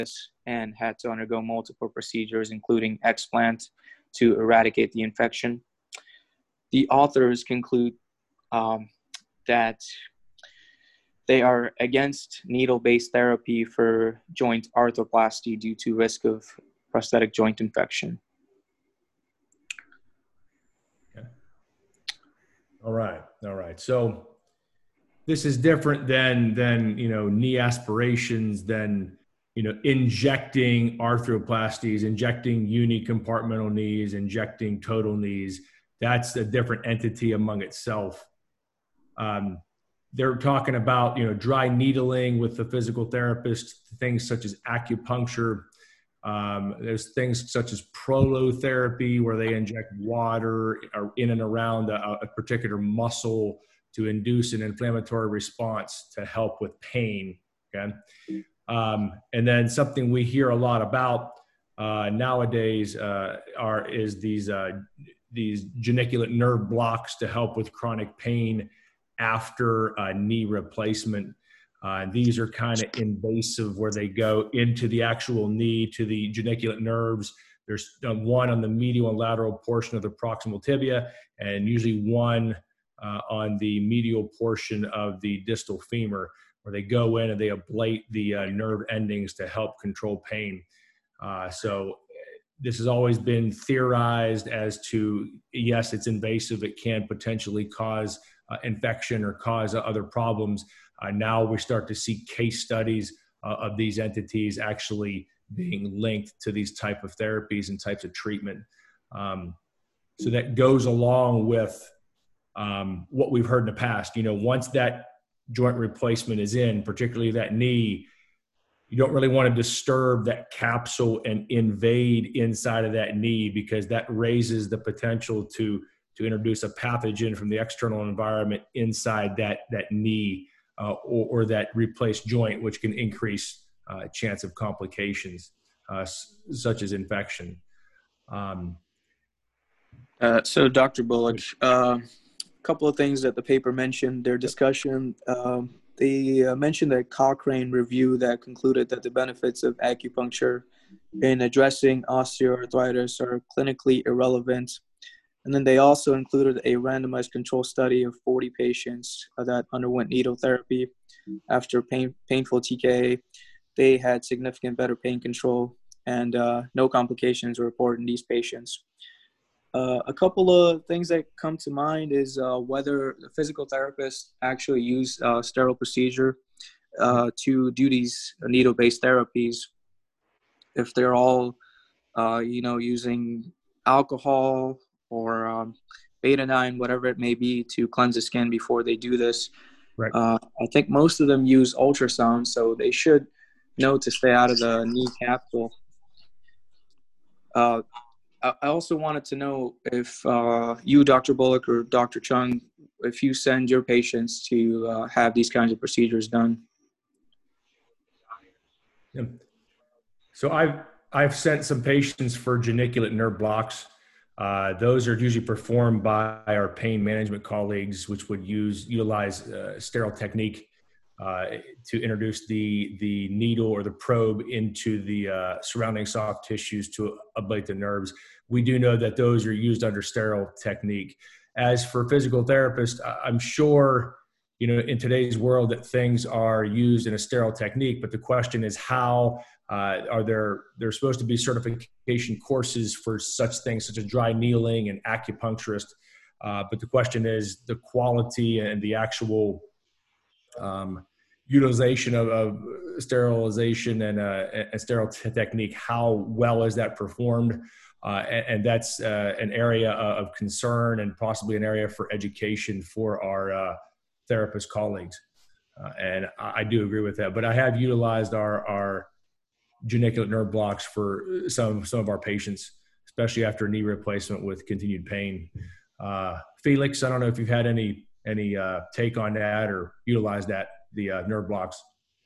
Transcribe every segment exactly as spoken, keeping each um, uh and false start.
and had to undergo multiple procedures, including explant, to eradicate the infection. The authors conclude um, that they are against needle-based therapy for joint arthroplasty due to risk of prosthetic joint infection. Okay. All right. All right. So this is different than, than, you know, knee aspirations, than, you know, injecting arthroplasties, injecting unicompartmental knees, injecting total knees. That's a different entity among itself. Um, they're talking about, you know, dry needling with the physical therapist, things such as acupuncture. Um, there's things such as prolotherapy, where they inject water in and around a, a particular muscle to induce an inflammatory response to help with pain. Okay. Um, and then something we hear a lot about uh, nowadays uh, are is these uh, these geniculate nerve blocks to help with chronic pain after a knee replacement. Uh, these are kind of invasive, where they go into the actual knee to the geniculate nerves. There's one on the medial and lateral portion of the proximal tibia, and usually one uh, on the medial portion of the distal femur, where they go in and they ablate the uh, nerve endings to help control pain. Uh, so this has always been theorized as to, yes, it's invasive. It can potentially cause uh, infection or cause other problems. Uh, now we start to see case studies uh, of these entities actually being linked to these type of therapies and types of treatment. Um, so that goes along with um, what we've heard in the past. You know, once that joint replacement is in, particularly that knee, you don't really want to disturb that capsule and invade inside of that knee, because that raises the potential to, to introduce a pathogen from the external environment inside that, that knee uh, or, or that replaced joint, which can increase uh, chance of complications uh, such as infection. Um, uh, so Doctor Bullock, uh, a couple of things that the paper mentioned, their discussion. Um, they uh, mentioned a Cochrane review that concluded that the benefits of acupuncture in addressing osteoarthritis are clinically irrelevant. And then they also included a randomized control study of forty patients that underwent needle therapy after pain, painful T K A. They had significant better pain control, and uh, no complications were reported in these patients. Uh, a couple of things that come to mind is uh, whether the physical therapist actually used uh, sterile procedure uh, to do these needle-based therapies. If they're all, uh, you know, using alcohol or um, betadine, whatever it may be, to cleanse the skin before they do this. Right. Uh, I think most of them use ultrasound, so they should know to stay out of the knee capsule. Uh, I also wanted to know if uh, you, Doctor Bullock, or Doctor Chung, if you send your patients to uh, have these kinds of procedures done. Yeah. So I've, I've sent some patients for geniculate nerve blocks. Uh, those are usually performed by our pain management colleagues, which would use utilize uh, sterile technique uh, to introduce the, the needle or the probe into the uh, surrounding soft tissues to ablate the nerves. We do know that those are used under sterile technique. As for physical therapists, I'm sure, you know, in today's world that things are used in a sterile technique, but the question is how uh, are there, there's supposed to be certification courses for such things such as dry needling and acupuncturist. Uh, but the question is the quality and the actual um, utilization of, of sterilization and uh, a sterile technique. How well is that performed? Uh, and, and that's uh, an area of concern and possibly an area for education for our uh, therapist colleagues. Uh, and I, I do agree with that. But I have utilized our, our geniculate nerve blocks for some, some of our patients, especially after knee replacement with continued pain. Uh, Felix, I don't know if you've had any any uh, take on that or utilized that, the uh, nerve blocks.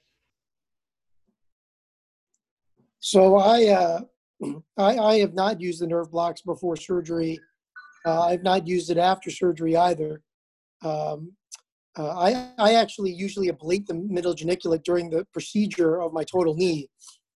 So I, uh, I, I have not used the nerve blocks before surgery. Uh, I've not used it after surgery either. Um, uh, I, I actually usually ablate the middle geniculate during the procedure of my total knee.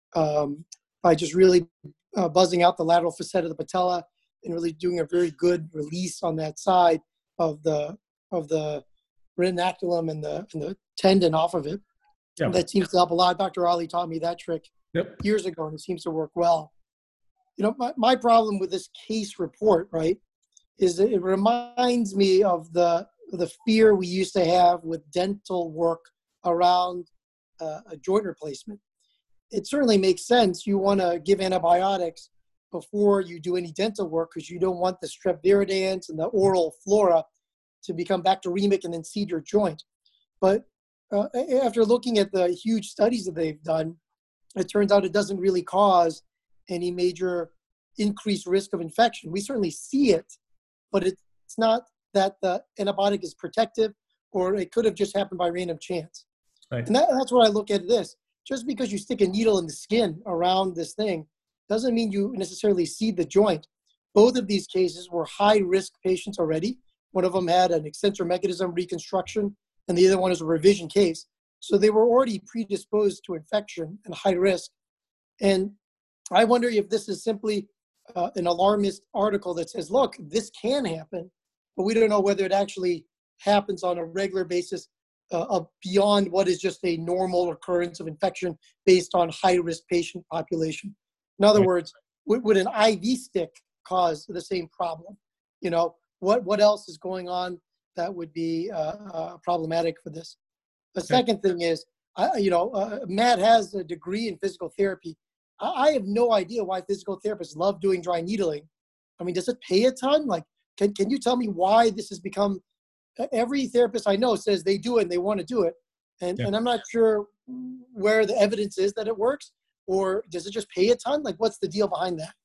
um, by just really uh, buzzing out the lateral facet of the patella and really doing a very good release on that side of the of the retinaculum and the and the tendon off of it. Yeah. That seems to help a lot. Doctor Ali taught me that trick Yep. years ago, and it seems to work well. You know, my, my problem with this case report, right, is that it reminds me of the the fear we used to have with dental work around uh, a joint replacement. It certainly makes sense. You want to give antibiotics before you do any dental work because you don't want the strep viridans and the oral flora to become bacteremic and then seed your joint. But uh, after looking at the huge studies that they've done, it turns out it doesn't really cause any major increased risk of infection. We certainly see it, but it's not that the antibiotic is protective, or it could have just happened by random chance. Right. And that, that's what I look at this. Just because you stick a needle in the skin around this thing doesn't mean you necessarily seed the joint. Both of these cases were high-risk patients already. One of them had an extensor mechanism reconstruction, and the other one is a revision case. So they were already predisposed to infection and high risk. And I wonder if this is simply uh, an alarmist article that says, look, this can happen, but we don't know whether it actually happens on a regular basis uh, beyond what is just a normal occurrence of infection based on high-risk patient population. In other Right. words, would, would an I V stick cause the same problem? You know, what, what else is going on that would be uh, uh, problematic for this? The second thing is, I, you know, uh, Matt has a degree in physical therapy. I, I have no idea why physical therapists love doing dry needling. I mean, does it pay a ton? Like, can, can you tell me why this has become, every therapist I know says they do it and they want to do it. And, Yeah. and I'm not sure where the evidence is that it works, or does it just pay a ton? Like, what's the deal behind that?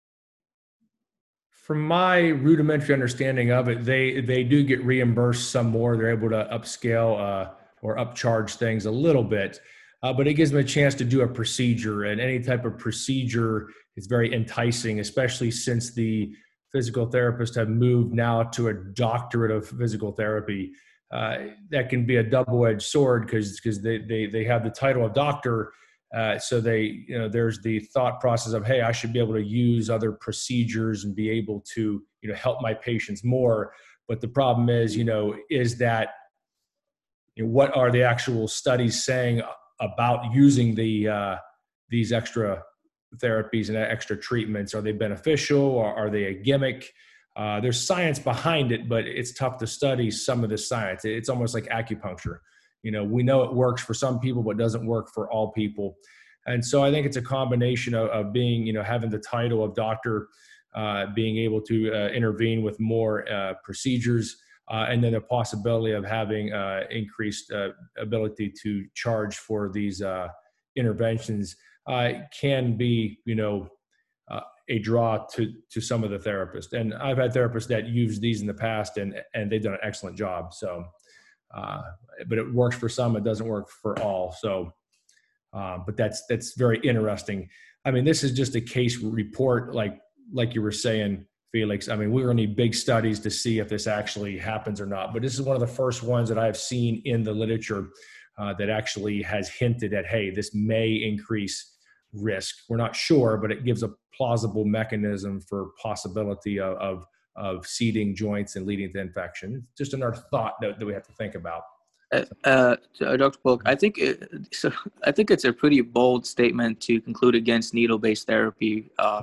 From my rudimentary understanding of it, they they do get reimbursed some more. They're able to upscale uh, or upcharge things a little bit, uh, but it gives them a chance to do a procedure. And any type of procedure is very enticing, especially since the physical therapists have moved now to a doctorate of physical therapy. Uh, that can be a double-edged sword because because they, they they have the title of doctor. Uh, so they, you know, there's the thought process of, hey, I should be able to use other procedures and be able to, you know, help my patients more. But the problem is, you know, is that, you know, what are the actual studies saying about using the uh, these extra therapies and extra treatments? Are they beneficial, or are they a gimmick? Uh, there's science behind it, but it's tough to study some of the science. It's almost like acupuncture. You know, we know it works for some people, but doesn't work for all people. And so I think it's a combination of, of being, you know, having the title of doctor, uh, being able to uh, intervene with more uh, procedures, uh, and then the possibility of having uh, increased uh, ability to charge for these uh, interventions uh, can be, you know, uh, a draw to to some of the therapists. And I've had therapists that use these in the past, and and they've done an excellent job. So. Uh, but it works for some, it doesn't work for all. So, uh, but that's, that's very interesting. I mean, this is just a case report, like, like you were saying, Felix. I mean, we're going to need big studies to see if this actually happens or not, but this is one of the first ones that I've seen in the literature uh, that actually has hinted at, hey, this may increase risk. We're not sure, but it gives a plausible mechanism for possibility of, of of seeding joints and leading to infection. It's just another thought that, that we have to think about. Uh, uh, Doctor Polk, I think it, so. I think it's a pretty bold statement to conclude against needle-based therapy. Uh,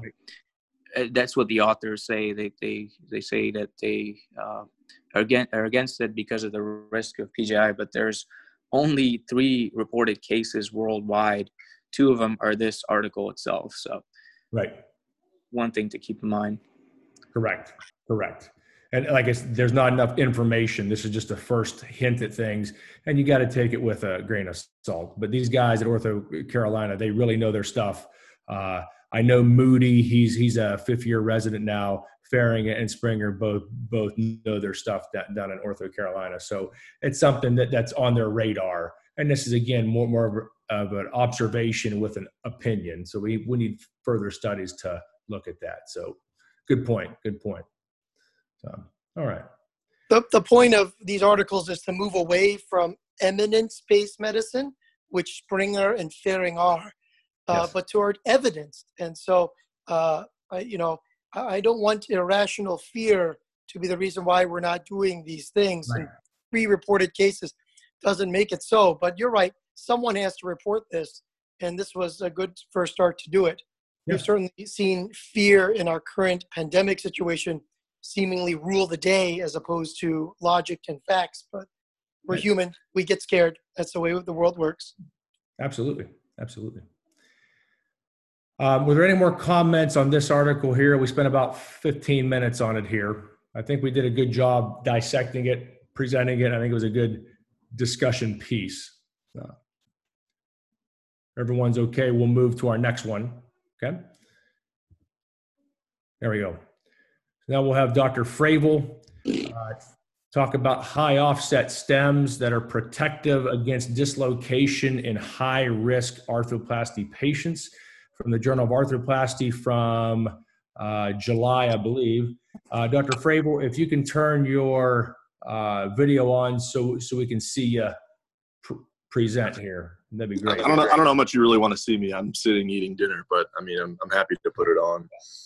that's what the authors say. They they they say that they uh, are against are against it because of the risk of P J I. But there's only three reported cases worldwide. Two of them are this article itself. So, right, one thing to keep in mind. Correct. Correct. And like I said, there's not enough information. This is just a first hint at things, and you got to take it with a grain of salt. But these guys at Ortho Carolina, they really know their stuff. Uh, I know Moody, he's he's a fifth year resident now. Faring and Springer both both know their stuff down in Ortho Carolina. So it's something that, that's on their radar. And this is, again, more, more of an observation with an opinion. So we, we need further studies to look at that. So good point. Good point. So, all right. The, the point of these articles is to move away from eminence-based medicine, which Springer and Faring are. uh, Yes. but toward evidence. And so, uh, I, you know, I, I don't want irrational fear to be the reason why we're not doing these things. Right. And pre-reported cases doesn't make it so. But you're right. Someone has to report this, and this was a good first start to do it. Yeah. We've certainly seen fear in our current pandemic situation seemingly rule the day as opposed to logic and facts. But we're Right. human. We get scared. That's the way the world works. Absolutely. Absolutely. Um, were there any more comments on this article here? We spent about fifteen minutes on it here. I think we did a good job dissecting it, presenting it. I think it was a good discussion piece. Uh, everyone's okay. We'll move to our next one. Okay. There we go. Now we'll have Doctor Fravel uh, talk about high offset stems that are protective against dislocation in high risk arthroplasty patients, from the Journal of Arthroplasty from uh, July, I believe. Uh, Doctor Fravel, if you can turn your uh, video on so so we can see you pr- present here, that'd be great. I don't know. I don't know how much you really want to see me. I'm sitting eating dinner, but I mean, I'm I'm happy to put it on.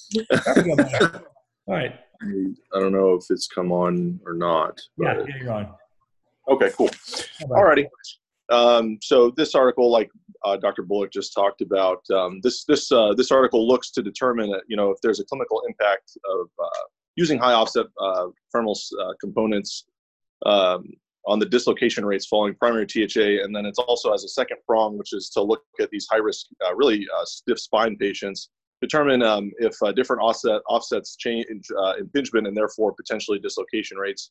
All right. I don't know if it's come on or not. Yeah, but- yeah, you're on. Okay, cool. Alrighty. Um, so this article, like uh, Doctor Bullock just talked about, um, this this uh, this article looks to determine, uh, you know, if there's a clinical impact of uh, using high offset uh, femoral uh, components um, on the dislocation rates following primary T H A, and then it's also as a second prong, which is to look at these high risk, uh, really uh, stiff spine patients, determine um, if uh, different offset offsets change uh, impingement and therefore potentially dislocation rates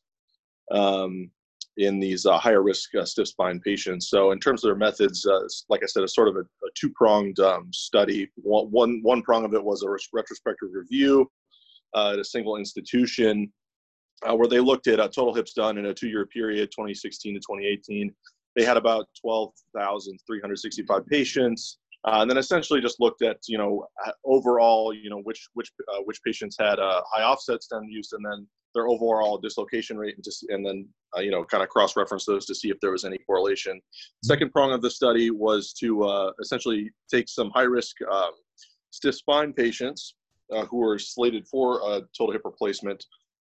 um, in these uh, higher risk uh, stiff spine patients. So in terms of their methods, uh, like I said, it's sort of a, a two pronged um, study. One, one one prong of it was a retrospective review uh, at a single institution uh, where they looked at uh, total hips done in a two year period, twenty sixteen to twenty eighteen. They had about twelve thousand three hundred sixty-five patients. Uh, and then essentially just looked at, you know, overall, you know, which which uh, which patients had a high offset stem use, and then their overall dislocation rate, and just and then uh, you know, kind of cross-reference those to see if there was any correlation. Second prong of the study was to uh, essentially take some high-risk um, stiff spine patients uh, who were slated for a total hip replacement,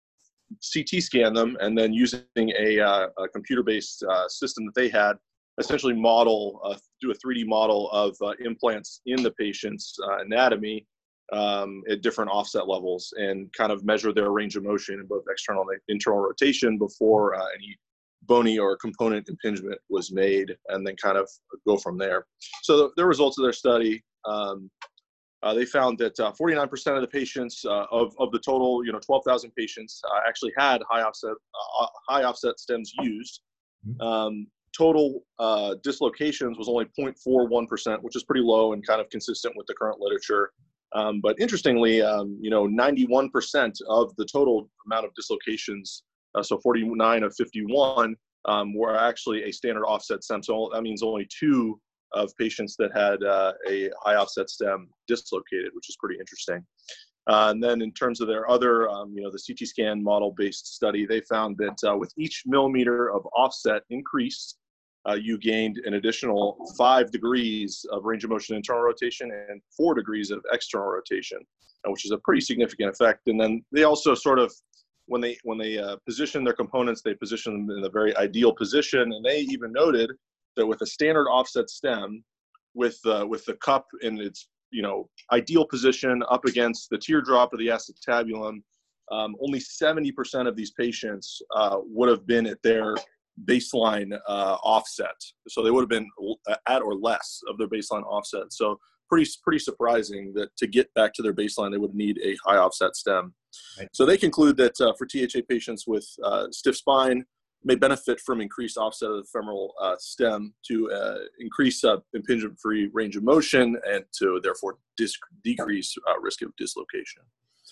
C T scan them, and then using a, uh, a computer-based uh, system that they had, essentially model, uh, do a three D model of uh, implants in the patient's uh, anatomy um, at different offset levels, and kind of measure their range of motion in both external and internal rotation before uh, any bony or component impingement was made, and then kind of go from there. So the, the results of their study, um, uh, they found that uh, forty-nine percent of the patients uh, of, of the total, you know, twelve thousand patients uh, actually had high offset, uh, high offset stems used. Um, total uh, dislocations was only zero point four one percent, which is pretty low and kind of consistent with the current literature. Um, but interestingly, um, you know, ninety-one percent of the total amount of dislocations, uh, so forty-nine of fifty-one, um, were actually a standard offset stem. So that means only two of patients that had uh, a high offset stem dislocated, which is pretty interesting. Uh, and then in terms of their other, um, you know, the C T scan model-based study, they found that uh, with each millimeter of offset increase, uh, you gained an additional five degrees of range of motion internal rotation and four degrees of external rotation, uh, which is a pretty significant effect. And then they also sort of, when they when they uh, position their components, they position them in a very ideal position. And they even noted that with a standard offset stem, with uh, with the cup in its, you know, ideal position up against the teardrop of the acetabulum, um, only seventy percent of these patients uh, would have been at their baseline uh, offset. So they would have been at or less of their baseline offset. So pretty, pretty surprising that to get back to their baseline, they would need a high offset stem. Right. So they conclude that uh, for T H A patients with uh, stiff spine may benefit from increased offset of the femoral uh, stem to uh, increase uh, impingement-free range of motion and to therefore dis- decrease uh, risk of dislocation.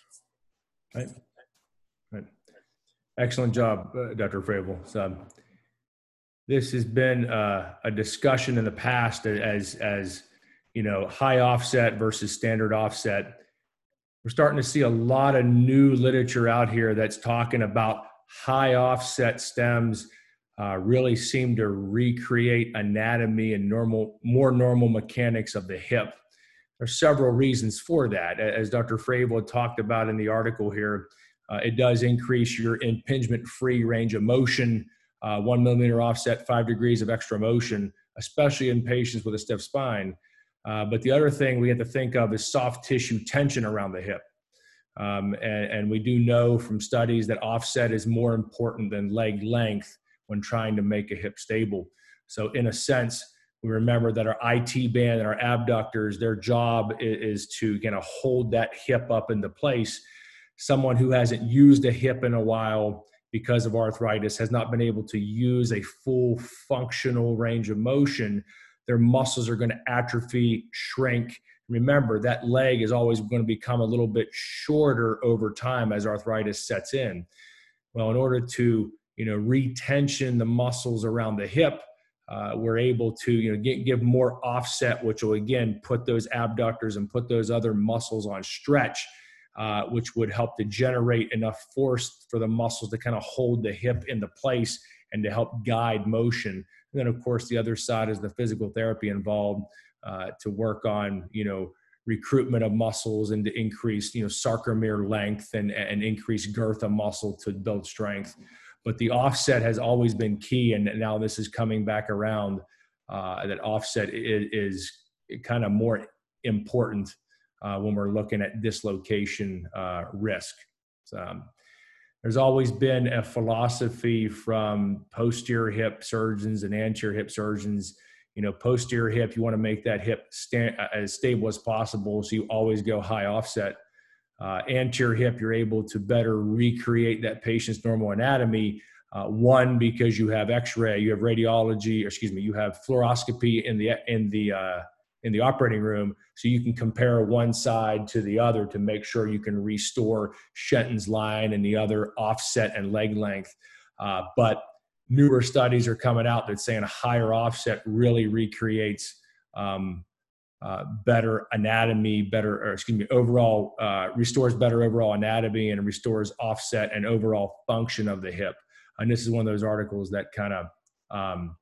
Right. Right. Excellent job, uh, Doctor Fravel. So, this has been uh, a discussion in the past as, as you know, high offset versus standard offset. We're starting to see a lot of new literature out here that's talking about high offset stems uh, really seem to recreate anatomy and normal, more normal mechanics of the hip. there's several reasons for that. As Doctor Fravel talked about in the article here, uh, it does increase your impingement-free range of motion, uh, one millimeter offset, five degrees of extra motion, especially in patients with a stiff spine. Uh, but the other thing we have to think of is soft tissue tension around the hip. Um, and, and we do know from studies that offset is more important than leg length when trying to make a hip stable. So in a sense, we remember that our I T band and our abductors, their job is, is to kind of hold that hip up into place. Someone who hasn't used a hip in a while because of arthritis has not been able to use a full functional range of motion. Their muscles are going to atrophy, shrink. Remember, that leg is always going to become a little bit shorter over time as arthritis sets in. Well, in order to, you know, retension the muscles around the hip, uh, we're able to, you know, get, give more offset, which will again put those abductors and put those other muscles on stretch, uh, which would help to generate enough force for the muscles to kind of hold the hip into place and to help guide motion. And then, of course, the other side is the physical therapy involved uh, to work on, you know, recruitment of muscles and to increase, you know, sarcomere length and, and increase girth of muscle to build strength. But the offset has always been key, and now this is coming back around. Uh, that offset is, is kind of more important uh, when we're looking at dislocation uh, risk. So, um, there's always been a philosophy from posterior hip surgeons and anterior hip surgeons. You know, posterior hip, you want to make that hip sta- as stable as possible, so you always go high offset. Uh, anterior hip, you're able to better recreate that patient's normal anatomy. Uh, one, because you have X-ray, you have radiology, or excuse me, you have fluoroscopy in the in the uh, in the operating room, so you can compare one side to the other to make sure you can restore Shenton's line and the other offset and leg length. Uh, but newer studies are coming out that saying a higher offset really recreates um, uh, better anatomy, better, or excuse me, overall, uh, restores better overall anatomy and restores offset and overall function of the hip. And this is one of those articles that kind of um,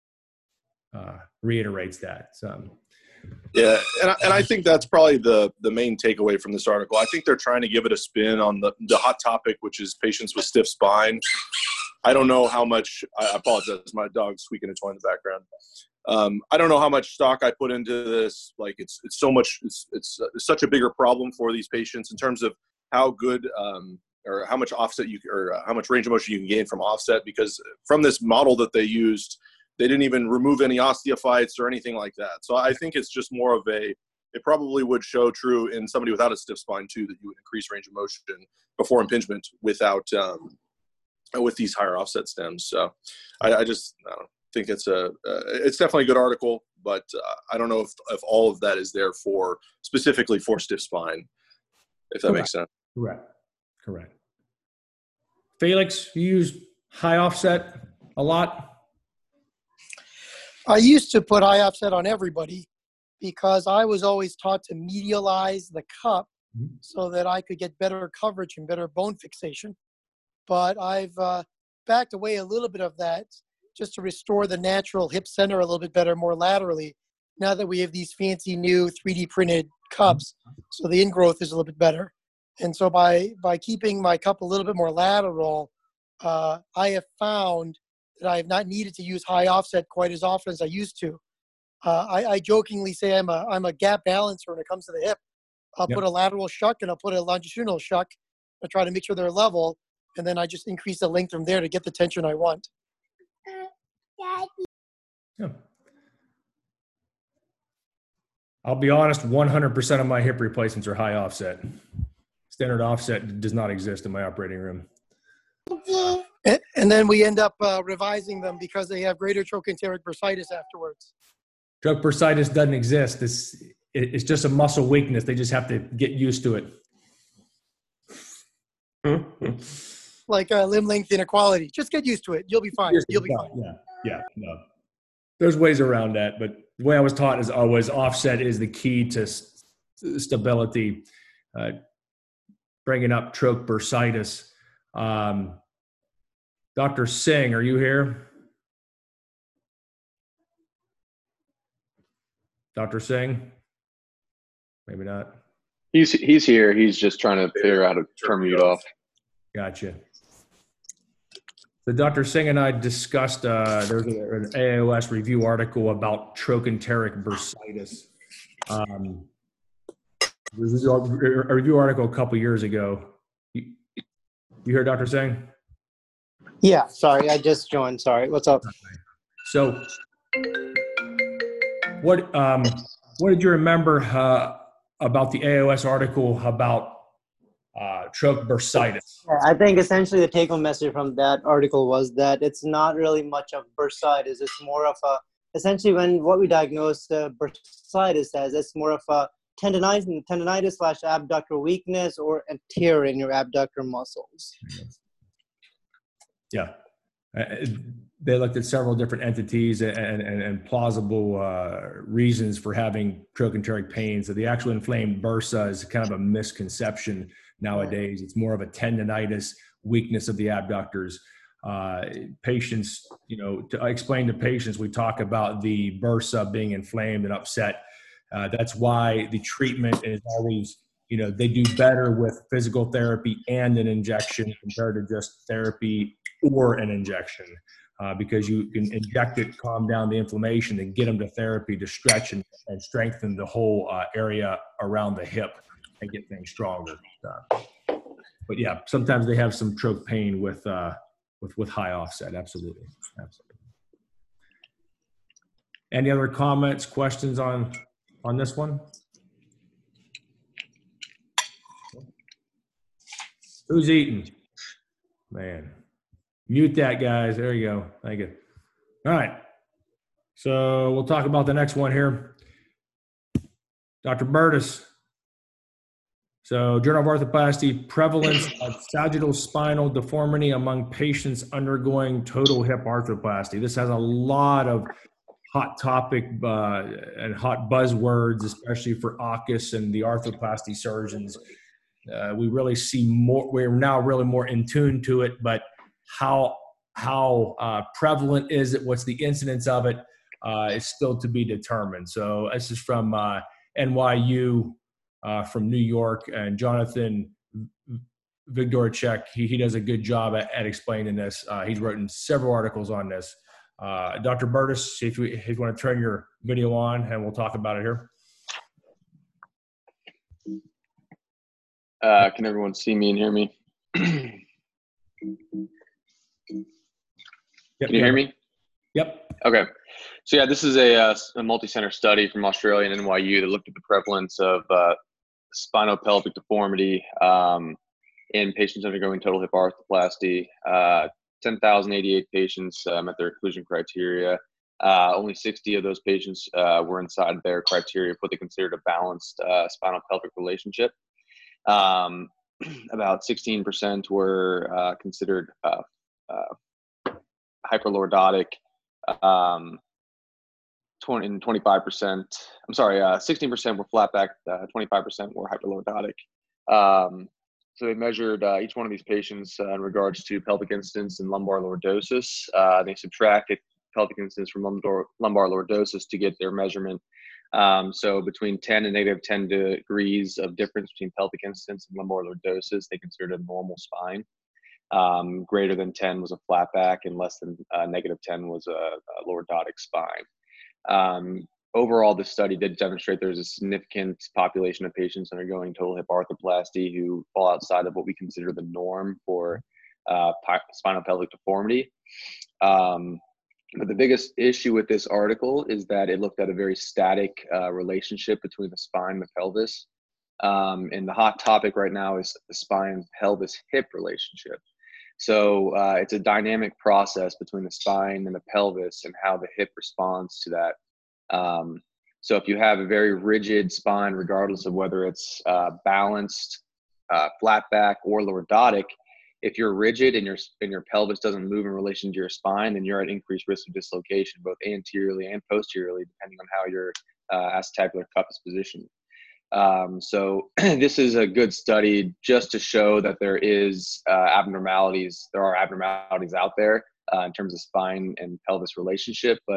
uh, reiterates that. So, yeah, and I, and I think that's probably the the main takeaway from this article. I think they're trying to give it a spin on the, the hot topic, which is patients with stiff spine. I don't know how much, I apologize, my dog's squeaking a toy in the background. Um, I don't know how much stock I put into this. Like it's it's so much, it's, it's, it's such a bigger problem for these patients in terms of how good um, or how much offset you, or how much range of motion you can gain from offset, because from this model that they used, they didn't even remove any osteophytes or anything like that. So I think it's just more of a, it probably would show true in somebody without a stiff spine too, that you would increase range of motion before impingement without, um, with these higher offset stems. So I, I just I don't think it's a, uh, it's definitely a good article, but uh, I don't know if, if all of that is there for, specifically for stiff spine, if that Correct. makes sense. Correct. Correct. Felix, you use high offset a lot? I used to put high offset on everybody because I was always taught to medialize the cup mm-hmm. so that I could get better coverage and better bone fixation. But I've uh, backed away a little bit of that just to restore the natural hip center a little bit better, more laterally, now that we have these fancy new three D printed cups. So the ingrowth is a little bit better. And so by, by keeping my cup a little bit more lateral, uh, I have found that I have not needed to use high offset quite as often as I used to. Uh, I, I jokingly say I'm a, I'm a gap balancer when it comes to the hip. I'll yep. put a lateral shuck and I'll put a longitudinal shuck. I try to make sure they're level. And then I just increase the length from there to get the tension I want. Yeah. I'll be honest, one hundred percent of my hip replacements are high offset. Standard offset does not exist in my operating room. And, and then we end up uh, revising them because they have greater trochanteric bursitis afterwards. Troch bursitis doesn't exist. It's, it's just a muscle weakness. They just have to get used to it. Like uh, limb length inequality. Just get used to it. You'll be fine. You'll be fine. Yeah, yeah, no. There's ways around that, but the way I was taught is always offset is the key to st- stability. Uh, bringing up troch bursitis. Um, Doctor Singh, are you here? Doctor Singh? Maybe not. He's he's here. He's just trying to figure out how to turn mute off. Gotcha. So Doctor Singh and I discussed, uh, there was a, an A A O S review article about trochanteric bursitis. Um, a review article a couple years ago. You, you hear Doctor Singh? Yeah, sorry, I just joined. Sorry, what's up? So, what um, what did you remember uh, about the A A O S article about uh, troch bursitis? I think essentially the take-home message from that article was that it's not really much of bursitis. It's more of a, essentially when what we diagnose uh, bursitis as, it's more of a tendonitis, tendonitis slash abductor weakness or a tear in your abductor muscles. Yeah. Uh, they looked at several different entities and, and, and plausible uh, reasons for having trochanteric pain. So the actual inflamed bursa is kind of a misconception nowadays. It's more of a tendonitis, weakness of the abductors. Uh, patients, you know, to explain to patients, we talk about the bursa being inflamed and upset. Uh, that's why the treatment is always, you know, they do better with physical therapy and an injection compared to just therapy or an injection, uh, because you can inject it, calm down the inflammation, and get them to therapy to stretch and, and strengthen the whole uh, area around the hip and get things stronger. Uh, but yeah, sometimes they have some troch pain with, uh, with, with high offset. Absolutely. Absolutely. Any other comments, questions on, on this one? Who's eating? Man. Mute that, guys. There you go. Thank you. All right. So we'll talk about the next one here. Doctor Burtis. So Journal of Arthroplasty, prevalence of sagittal spinal deformity among patients undergoing total hip arthroplasty. This has a lot of hot topic uh, and hot buzzwords, especially for A U C U S and the arthroplasty surgeons. Uh, we really see more, we're now really more in tune to it, but how how uh, prevalent is it? What's the incidence of it? Uh, is still to be determined. So this is from uh, N Y U, uh, from New York, and Jonathan Vigdorchek. He he does a good job at, at explaining this. Uh, he's written several articles on this. Uh, Doctor Burtis, if you, if you want to turn your video on, and we'll talk about it here. Uh, can everyone see me and hear me? Yep, Can you hear me? Yep. Okay. So yeah, this is a, uh, a multi-center study from Australia and N Y U that looked at the prevalence of uh, spinopelvic deformity um, in patients undergoing total hip arthroplasty. Uh, ten thousand eighty-eight patients uh, met their inclusion criteria. Uh, only sixty of those patients uh, were inside their criteria of what they considered a balanced uh, spinal-pelvic relationship. Um, about sixteen percent were uh, considered uh, uh, hyperlordotic. Um, twenty and twenty-five percent, I'm sorry, uh, sixteen percent were flat back, uh, twenty-five percent were hyperlordotic. Um, so they measured uh, each one of these patients uh, in regards to pelvic incidence and lumbar lordosis. Uh, they subtracted pelvic incidence from lumbar, lumbar lordosis to get their measurement. Um, so between ten and negative ten degrees of difference between pelvic incidence and lumbar lordosis, they considered a normal spine. Um, greater than ten was a flat back, and less than uh, negative ten was a, a lordotic spine. Um, overall, the study did demonstrate there's a significant population of patients undergoing total hip arthroplasty who fall outside of what we consider the norm for uh, spinal pelvic deformity. Um, But the biggest issue with this article is that it looked at a very static uh, relationship between the spine and the pelvis. Um, and the hot topic right now is the spine pelvis hip relationship. So uh, it's a dynamic process between the spine and the pelvis and how the hip responds to that. Um, so if you have a very rigid spine, regardless of whether it's uh, balanced, uh, flat back, or lordotic, if you're rigid and your and your pelvis doesn't move in relation to your spine, then you're at increased risk of dislocation, both anteriorly and posteriorly, depending on how your uh, acetabular cup is positioned. Um, so this is a good study just to show that there is uh, abnormalities. There are abnormalities out there uh, in terms of spine and pelvis relationship, but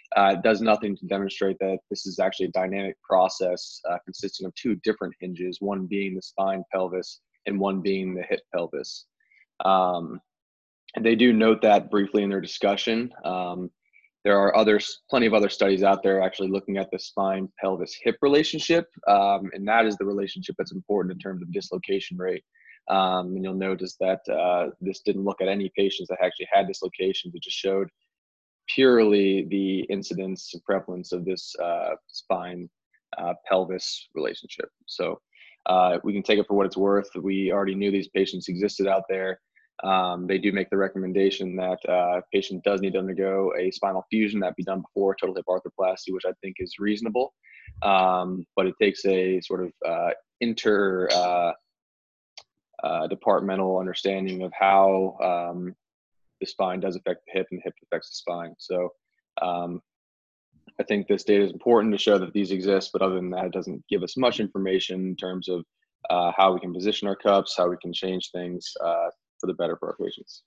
uh, it does nothing to demonstrate that this is actually a dynamic process uh, consisting of two different hinges, one being the spine pelvis and one being the hip pelvis. Um, and they do note that briefly in their discussion. Um, there are others, plenty of other studies out there actually looking at the spine pelvis hip relationship, um, and that is the relationship that's important in terms of dislocation rate. Um, and you'll notice that uh, this didn't look at any patients that actually had dislocations. It just showed purely the incidence and prevalence of this uh, spine uh, pelvis relationship. So uh, we can take it for what it's worth. We already knew these patients existed out there. Um, they do make the recommendation that uh, patient does need to undergo a spinal fusion that be done before total hip arthroplasty, which I think is reasonable. Um, but it takes a sort of uh, inter uh, uh, departmental understanding of how um, the spine does affect the hip and the hip affects the spine. So um, I think this data is important to show that these exist, but other than that, it doesn't give us much information in terms of uh, how we can position our cups, how we can change things uh, for the better for our patients.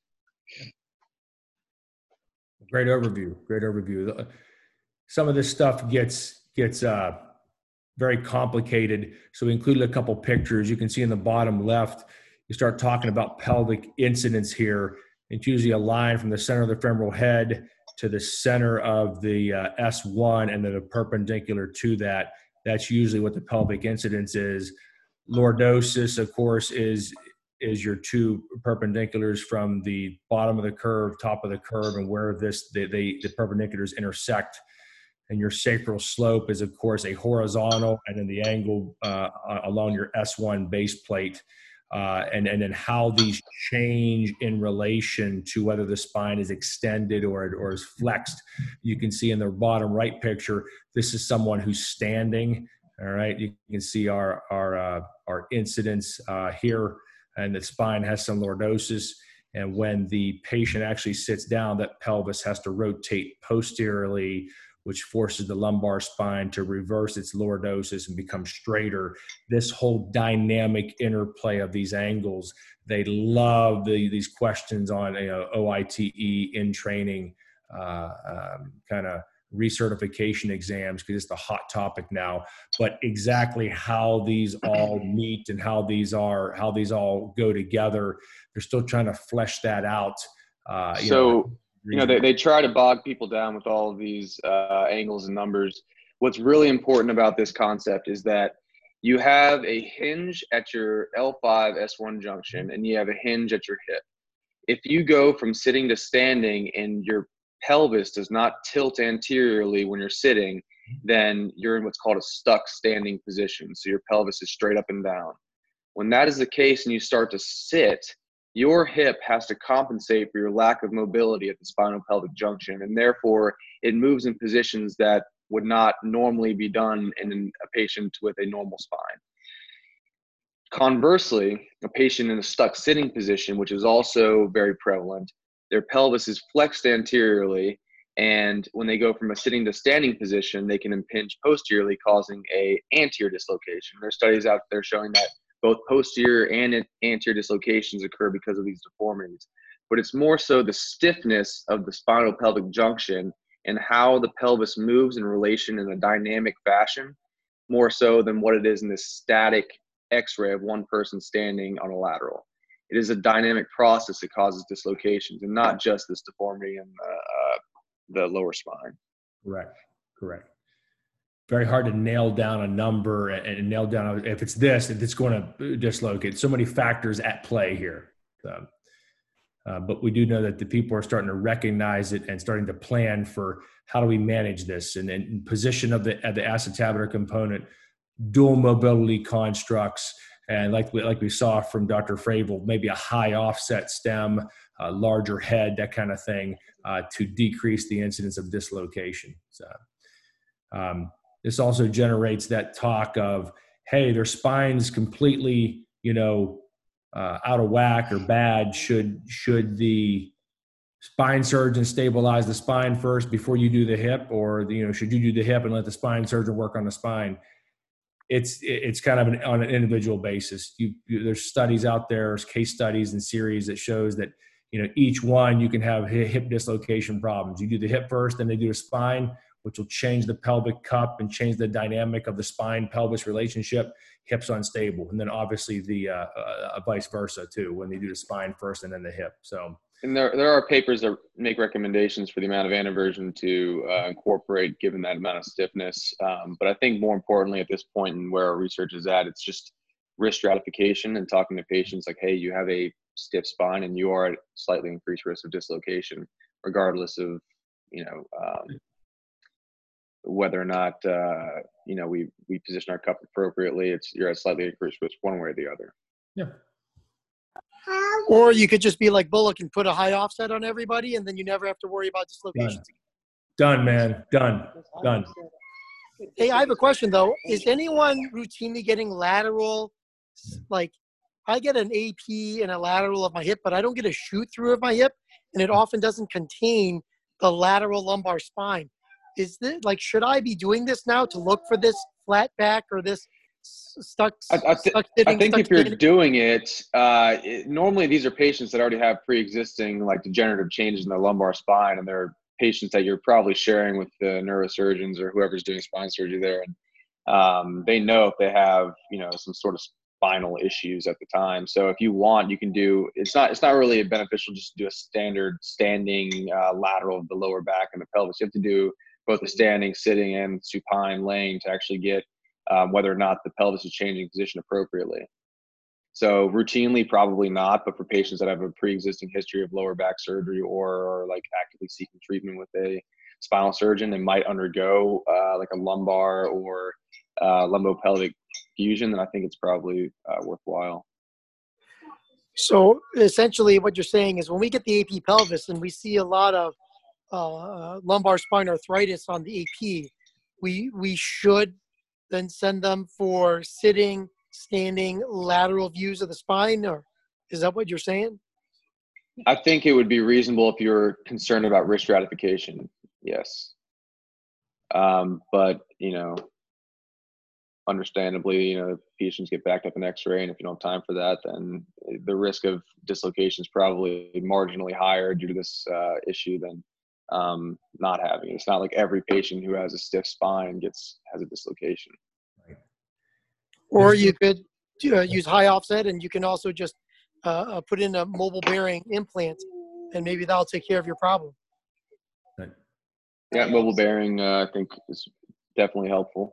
Great overview. Great overview. Some of this stuff gets gets uh, very complicated. So we included a couple pictures. You can see in the bottom left, you start talking about pelvic incidence here. It's usually a line from the center of the femoral head to the center of the uh, S one and then a perpendicular to that. That's usually what the pelvic incidence is. Lordosis, of course, is is your two perpendiculars from the bottom of the curve, top of the curve, and where this they, they the perpendiculars intersect. And your sacral slope is, of course, a horizontal, and then the angle uh, along your S one base plate. Uh, and, and then how these change in relation to whether the spine is extended or, or is flexed. You can see in the bottom right picture, this is someone who's standing. All right, you can see our, our, uh, our incidence uh, here, and the spine has some lordosis. And when the patient actually sits down, that pelvis has to rotate posteriorly, which forces the lumbar spine to reverse its lordosis and become straighter. This whole dynamic interplay of these angles, they love the, these questions on you know, O I T E in training uh, um, kind of recertification exams, because it's the hot topic now. But exactly how these all meet and how these are, how these all go together, they're still trying to flesh that out. Uh, you so. know, You know, they, they try to bog people down with all of these uh, angles and numbers. What's really important about this concept is that you have a hinge at your L five S one junction and you have a hinge at your hip. If you go from sitting to standing and your pelvis does not tilt anteriorly when you're sitting, then you're in what's called a stuck standing position. So your pelvis is straight up and down. When that is the case and you start to sit, your hip has to compensate for your lack of mobility at the spinal pelvic junction, and therefore it moves in positions that would not normally be done in a patient with a normal spine. Conversely, a patient in a stuck sitting position, which is also very prevalent, their pelvis is flexed anteriorly, and when they go from a sitting to standing position, they can impinge posteriorly, causing a anterior dislocation. There are studies out there showing that both posterior and anterior dislocations occur because of these deformities. But it's more so the stiffness of the spinal pelvic junction and how the pelvis moves in relation in a dynamic fashion, more so than what it is in this static x-ray of one person standing on a lateral. It is a dynamic process that causes dislocations, and not just this deformity in the, uh, the lower spine. Correct, correct. Very hard to nail down a number and, and nail down if it's this, if it's going to dislocate. So many factors at play here. So, uh, but we do know that the people are starting to recognize it and starting to plan for how do we manage this, and, and position of the, of the acetabular component, dual mobility constructs, and like we, like we saw from Doctor Fravel, maybe a high offset stem, a larger head, that kind of thing, uh, to decrease the incidence of dislocation. So, um, this also generates that talk of, hey, their spine's completely, you know, uh, out of whack or bad. Should should the spine surgeon stabilize the spine first before you do the hip, or you know, should you do the hip and let the spine surgeon work on the spine? It's it's kind of an, on an individual basis. You, you, there's studies out there, there's case studies and series that shows that you know each one you can have hip dislocation problems. You do the hip first, then they do a spine. which will change the pelvic cup and change the dynamic of the spine-pelvis relationship. Hips unstable. And then obviously the uh, uh, vice versa too, when they do the spine first and then the hip. So, and there, there are papers that make recommendations for the amount of anteversion to uh, incorporate given that amount of stiffness. Um, but I think more importantly at this point in where our research is at, it's just risk stratification and talking to patients like, hey, you have a stiff spine and you are at slightly increased risk of dislocation, regardless of, you know, um, whether or not, uh, you know, we, we position our cup appropriately. It's, you're at slightly increased risk one way or the other. Yeah. Or you could just be like Bullock and put a high offset on everybody, and then you never have to worry about dislocations. Done, Done man. Done. Done. Hey, I have a question though. Is anyone routinely getting lateral, like I get an A P and a lateral of my hip, but I don't get a shoot through of my hip, and it often doesn't contain the lateral lumbar spine. Is this like, should I be doing this now to look for this flat back or this stuck? I, I, th- stuck sitting, I think stuck if you're sitting? doing it, uh, it, normally these are patients that already have pre-existing like degenerative changes in their lumbar spine, and they're patients that you're probably sharing with the neurosurgeons or whoever's doing spine surgery there. And um, they know if they have, you know, some sort of spinal issues at the time. So if you want, you can do, it's not, it's not really beneficial just to do a standard standing uh, lateral of the lower back and the pelvis. You have to do both the standing, sitting, and supine laying to actually get um, whether or not the pelvis is changing position appropriately. So routinely, probably not, but for patients that have a pre-existing history of lower back surgery or, or like actively seeking treatment with a spinal surgeon, they might undergo uh, like a lumbar or uh, lumbopelvic fusion, then I think it's probably uh, worthwhile. So essentially what you're saying is when we get the A P pelvis and we see a lot of uh, lumbar spine arthritis on the A P, we, we should then send them for sitting, standing, lateral views of the spine, or is that what you're saying? I think it would be reasonable if you're concerned about risk stratification. Yes. Um, but, you know, understandably, you know, patients get backed up in x-ray, and if you don't have time for that, then the risk of dislocation is probably marginally higher due to this uh, issue than um, not having it. It's not like every patient who has a stiff spine gets, has a dislocation. Right. Or you could uh, use high offset, and you can also just uh, put in a mobile bearing implant, and maybe that'll take care of your problem. Right. Yeah, mobile bearing, uh, I think is definitely helpful.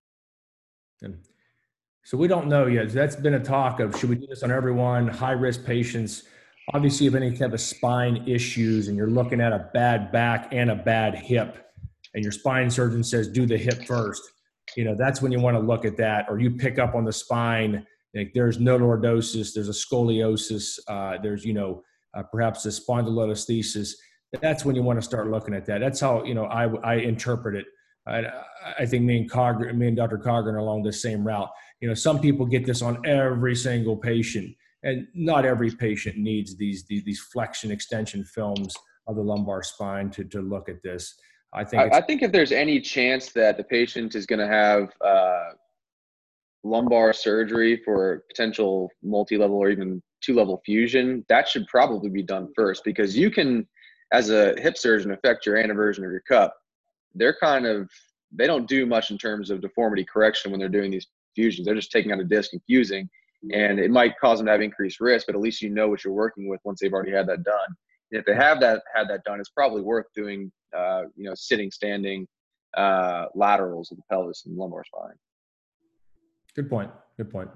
And so we don't know yet. That's been a talk of, should we do this on everyone, high-risk patients? Obviously, if any type of spine issues and you're looking at a bad back and a bad hip, and your spine surgeon says, do the hip first, you know, that's when you want to look at that. Or you pick up on the spine, like there's nodolordosis, there's a scoliosis, uh, there's, you know, uh, perhaps a spondylolisthesis. That's when you want to start looking at that. That's how, you know, I, I interpret it. I, I think me and Cogren, me and Doctor Cogren are along the same route. You know, some people get this on every single patient, and not every patient needs these these, these flexion extension films of the lumbar spine to to look at this. I think. I, I think if there's any chance that the patient is going to have uh, lumbar surgery for potential multi-level or even two-level fusion, that should probably be done first, because you can, as a hip surgeon, affect your anteversion of your cup. They're kind of, they don't do much in terms of deformity correction when they're doing these fusions. They're just taking out a disc and fusing, and it might cause them to have increased risk, but at least you know what you're working with once they've already had that done. And if they have that had that done, it's probably worth doing, uh, you know, sitting, standing uh, laterals of the pelvis and lumbar spine. Good point. Good point.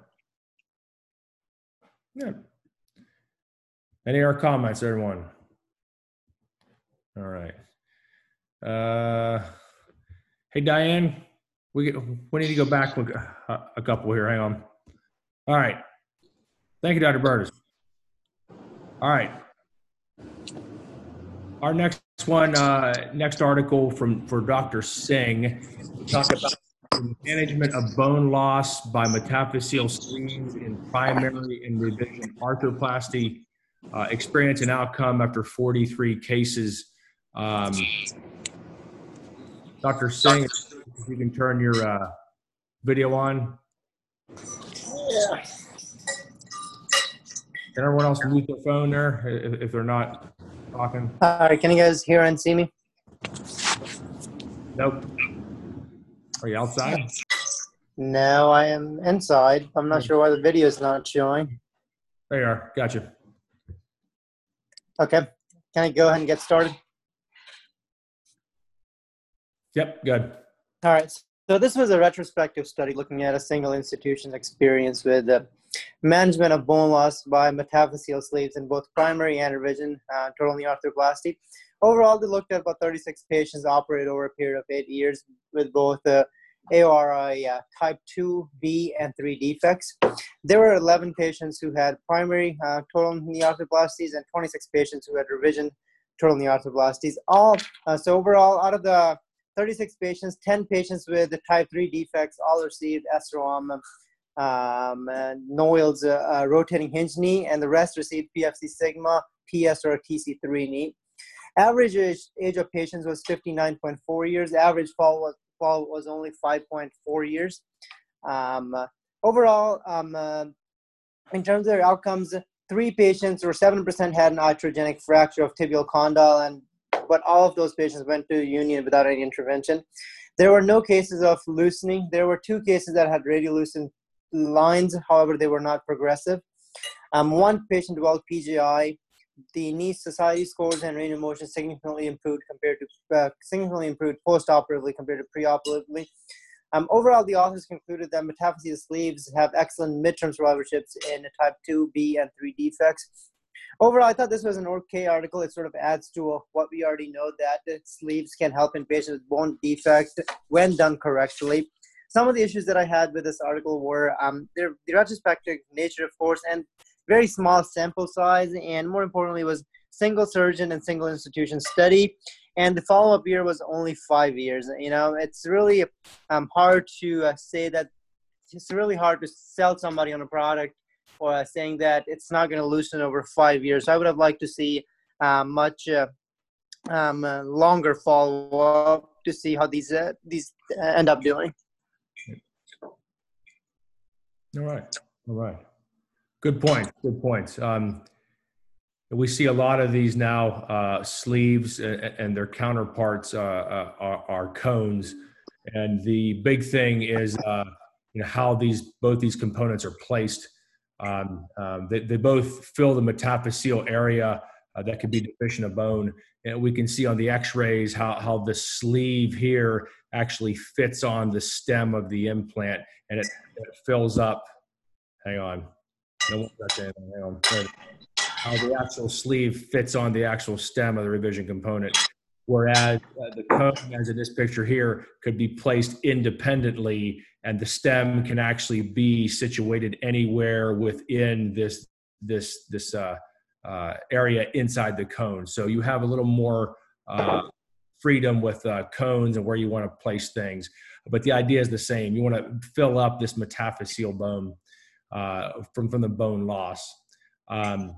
Yeah. Any other comments, everyone? All right. Uh, hey, Diane, we get, we need to go back a, a couple here. Hang on. All right. Thank you, Doctor Burtis. All right. Our next one, uh, next article from for Doctor Singh, we talk about the management of bone loss by metaphyseal screens in primary and revision arthroplasty, uh, experience and outcome after forty-three cases. Um, Doctor Singh, if you can turn your uh, video on. Yeah. Can everyone else mute their phone there if, if they're not talking? All right, can you guys hear and see me? Nope. Are you outside? No, I am inside. I'm not sure why the video is not showing. There you are. Gotcha. Okay. Can I go ahead and get started? Yep, good. All right. So this was a retrospective study looking at a single institution's experience with the management of bone loss by metaphyseal sleeves in both primary and revision uh, total knee arthroplasty. Overall, they looked at about thirty-six patients operated over a period of eight years with both uh, A O R I uh, type two, B, and three defects. There were eleven patients who had primary uh, total knee arthroplasties and twenty-six patients who had revision total knee arthroplasties. All uh, so overall, out of the thirty-six patients, ten patients with the type three defects all received S R O M, um, and Noyle's uh, uh, rotating hinge knee, and the rest received P F C Sigma, P S, or T C three knee. Average age, age of patients was fifty-nine point four years. Average fall was, fall was only five point four years. Um, uh, overall, um, uh, in terms of their outcomes, three patients or seven percent had an iatrogenic fracture of tibial condyle, and but all of those patients went to union without any intervention. There were no cases of loosening. There were two cases that had radiolucent lines. However, they were not progressive. Um, one patient developed P J I. The knee society scores and range of motion significantly improved compared to uh, significantly improved post-operatively compared to pre-operatively. Um, overall, the authors concluded that metaphyseal sleeves have excellent midterm survivorships in type two, B, and three defects. Overall, I thought this was an okay article. It sort of adds to uh, what we already know, that uh, sleeves can help in patients with bone defect when done correctly. Some of the issues that I had with this article were um, the retrospective nature, of course, and very small sample size, and more importantly was single surgeon and single institution study, and the follow-up year was only five years. You know, it's really um, hard to uh, say that, it's really hard to sell somebody on a product or uh, saying that it's not going to loosen over five years. So I would have liked to see uh, much uh, um, uh, longer follow-up to see how these uh, these uh, end up doing. All right. All right. Good point. Good points. Um, we see a lot of these now, uh, sleeves and, and their counterparts uh, uh, are, are cones. And the big thing is, uh, you know, how these both these components are placed. Um, um, they, they both fill the metaphyseal area uh, that could be deficient of bone. And we can see on the x-rays how, how the sleeve here actually fits on the stem of the implant, and it, it fills up. Hang on. No, hang on. How the actual sleeve fits on the actual stem of the revision component, whereas uh, the cone, as in this picture here, could be placed independently, and the stem can actually be situated anywhere within this this this uh, uh, area inside the cone. So you have a little more uh, freedom with uh, cones and where you want to place things, but the idea is the same. You want to fill up this metaphyseal bone uh, from from the bone loss. Um,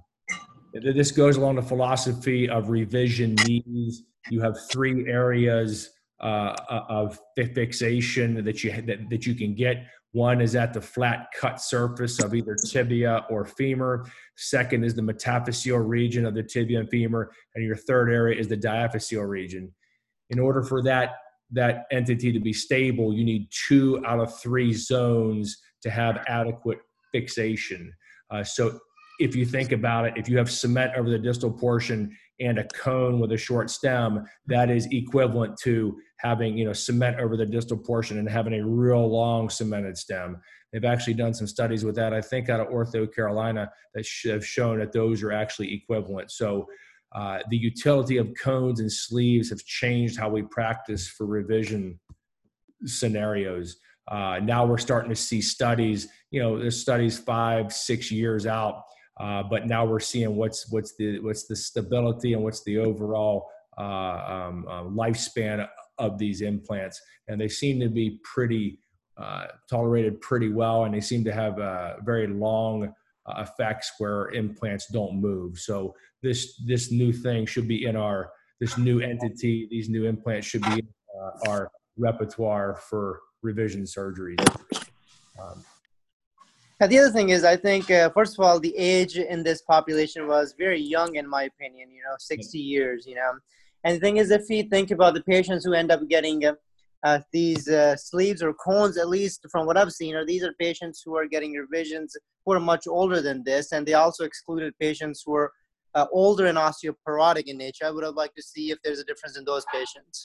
this goes along the philosophy of revision knees. You have three areas uh, of fixation that you that, that you can get. One is at the flat cut surface of either tibia or femur. Second is the metaphyseal region of the tibia and femur, and your third area is the diaphyseal region. In order for that that entity to be stable, you need two out of three zones to have adequate fixation. Uh, so if you think about it, if you have cement over the distal portion and a cone with a short stem, that is equivalent to having, you know, cement over the distal portion and having a real long cemented stem. They've actually done some studies with that, I think out of Ortho Carolina, that have shown that those are actually equivalent. So uh, the utility of cones and sleeves have changed how we practice for revision scenarios. Uh, now we're starting to see studies, you know, there's studies five, six years out, uh, but now we're seeing what's what's the what's the stability and what's the overall uh, um, uh, lifespan of these implants, and they seem to be pretty uh, tolerated pretty well, and they seem to have uh, very long uh, effects where implants don't move. So this this new thing should be in our this new entity. These new implants should be in uh, our repertoire for revision surgery. Um, Now, the other thing is, I think, uh, first of all, the age in this population was very young, in my opinion, you know, sixty years, you know. And the thing is, if you think about the patients who end up getting uh, uh, these uh, sleeves or cones, at least from what I've seen, are these are patients who are getting revisions who are much older than this, and they also excluded patients who are uh, older and osteoporotic in nature. I would have liked to see if there's a difference in those patients.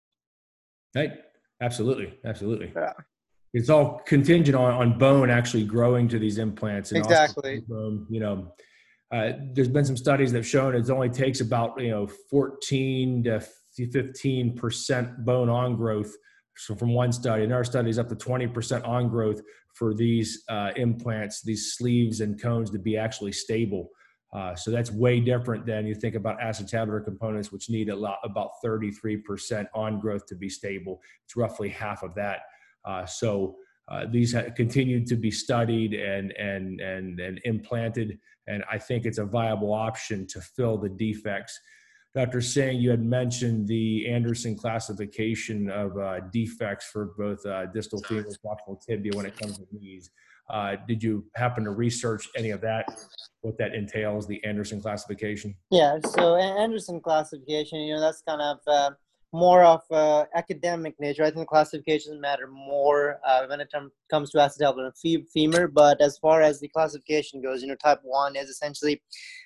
Right. Absolutely. Absolutely. Yeah. It's all contingent on, on bone actually growing to these implants. And Exactly. also, you know, uh, there's been some studies that have shown it only takes about, you know, fourteen to fifteen percent bone on growth. So from one study, another study is up to twenty percent on growth for these uh, implants, these sleeves and cones to be actually stable. Uh, so that's way different than you think about acetabular components, which need a lot, about thirty-three percent on growth to be stable. It's roughly half of that. Uh, so uh, these have continued to be studied and, and, and, and implanted. And I think it's a viable option to fill the defects. Doctor Singh, you had mentioned the Anderson classification of uh, defects for both uh, distal femur and proximal tibia when it comes to knees. Uh, did you happen to research any of that, what that entails, the Anderson classification? Yeah, so Anderson classification, you know, that's kind of uh, more of uh, academic nature. I think classifications matter more uh, when it com- comes to acetabular and femur, but as far as the classification goes, you know, type one is essentially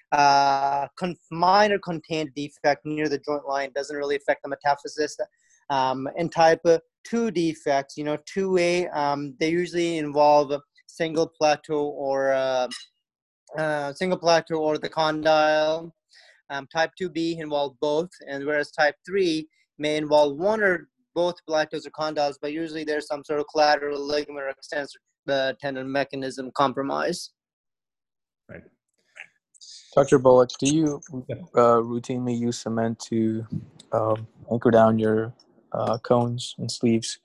uh, con- minor contained defect near the joint line, doesn't really affect the metaphysis. Um, and type two defects, you know, two A, um, they usually involve a single plateau or uh, uh, single plateau or the condyle. Um, type two B involve both, and whereas type three may involve one or both plateaus or condyles, but usually there's some sort of collateral ligament or extensor uh, tendon mechanism compromise. Right. Doctor Bullock, do you uh, routinely use cement to um, anchor down your uh, cones and sleeves,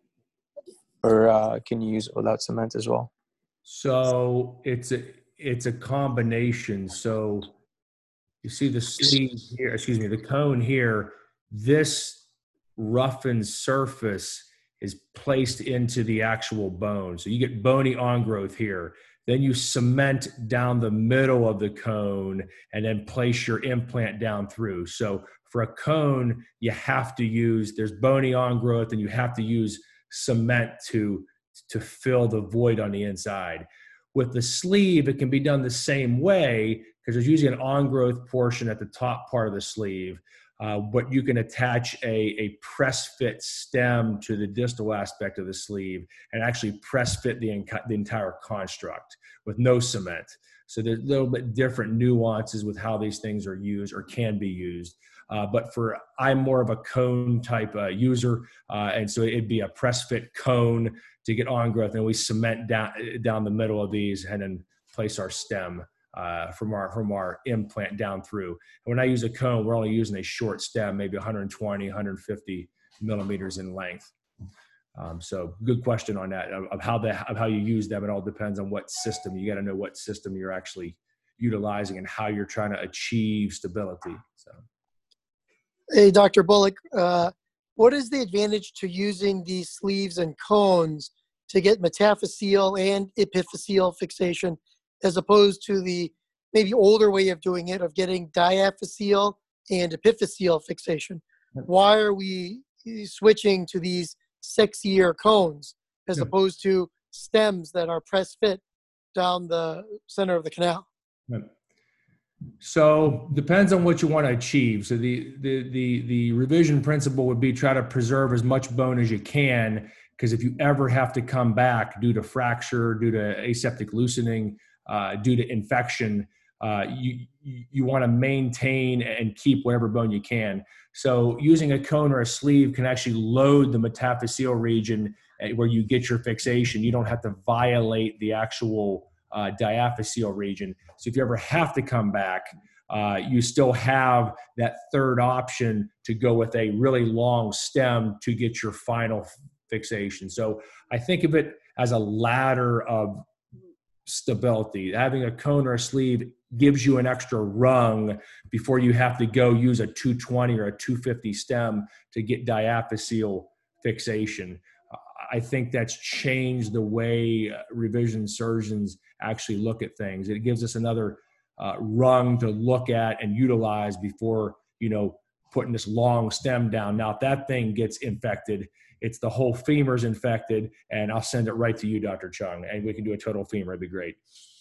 or uh, can you use it without cement as well? So it's a it's a combination. So you see the sleeve here, excuse me, the cone here. This roughened surface is placed into the actual bone. So you get bony on growth here. Then you cement down the middle of the cone and then place your implant down through. So for a cone, you have to use, there's bony on growth and you have to use cement to, to fill the void on the inside. With the sleeve, it can be done the same way because there's usually an on growth portion at the top part of the sleeve. Uh, but you can attach a, a press fit stem to the distal aspect of the sleeve and actually press fit the, the entire construct with no cement. So there's a little bit different nuances with how these things are used or can be used. Uh, but for, I'm more of a cone type uh, user. Uh, and so it'd be a press fit cone to get on growth. And we cement down, down the middle of these and then place our stem Uh, from our from our implant down through. And when I use a cone, we're only using a short stem, maybe one twenty, one fifty millimeters in length. Um, so good question on that of, of how the of how you use them. It all depends on what system. You got to know what system you're actually utilizing and how you're trying to achieve stability. So, hey, Doctor Bullock, uh, what is the advantage to using these sleeves and cones to get metaphyseal and epiphyseal fixation, as opposed to the maybe older way of doing it of getting diaphyseal and epiphyseal fixation? Why are we switching to these six-year cones as Yeah. opposed to stems that are press fit down the center of the canal? Right. So depends on what you want to achieve. So the, the, the, the revision principle would be try to preserve as much bone as you can, because if you ever have to come back due to fracture, due to aseptic loosening, uh, due to infection, uh, you, you want to maintain and keep whatever bone you can. So using a cone or a sleeve can actually load the metaphyseal region where you get your fixation. You don't have to violate the actual uh, diaphyseal region. So if you ever have to come back, uh, you still have that third option to go with a really long stem to get your final fixation. So I think of it as a ladder of stability. Having a cone or a sleeve gives you an extra rung before you have to go use a two twenty or a two fifty stem to get diaphyseal fixation. I think that's changed the way revision surgeons actually look at things. It gives us another uh, rung to look at and utilize before, you know, putting this long stem down. Now, if that thing gets infected, it's the whole femur's infected, and I'll send it right to you, Doctor Chung, and we can do a total femur. It'd be great.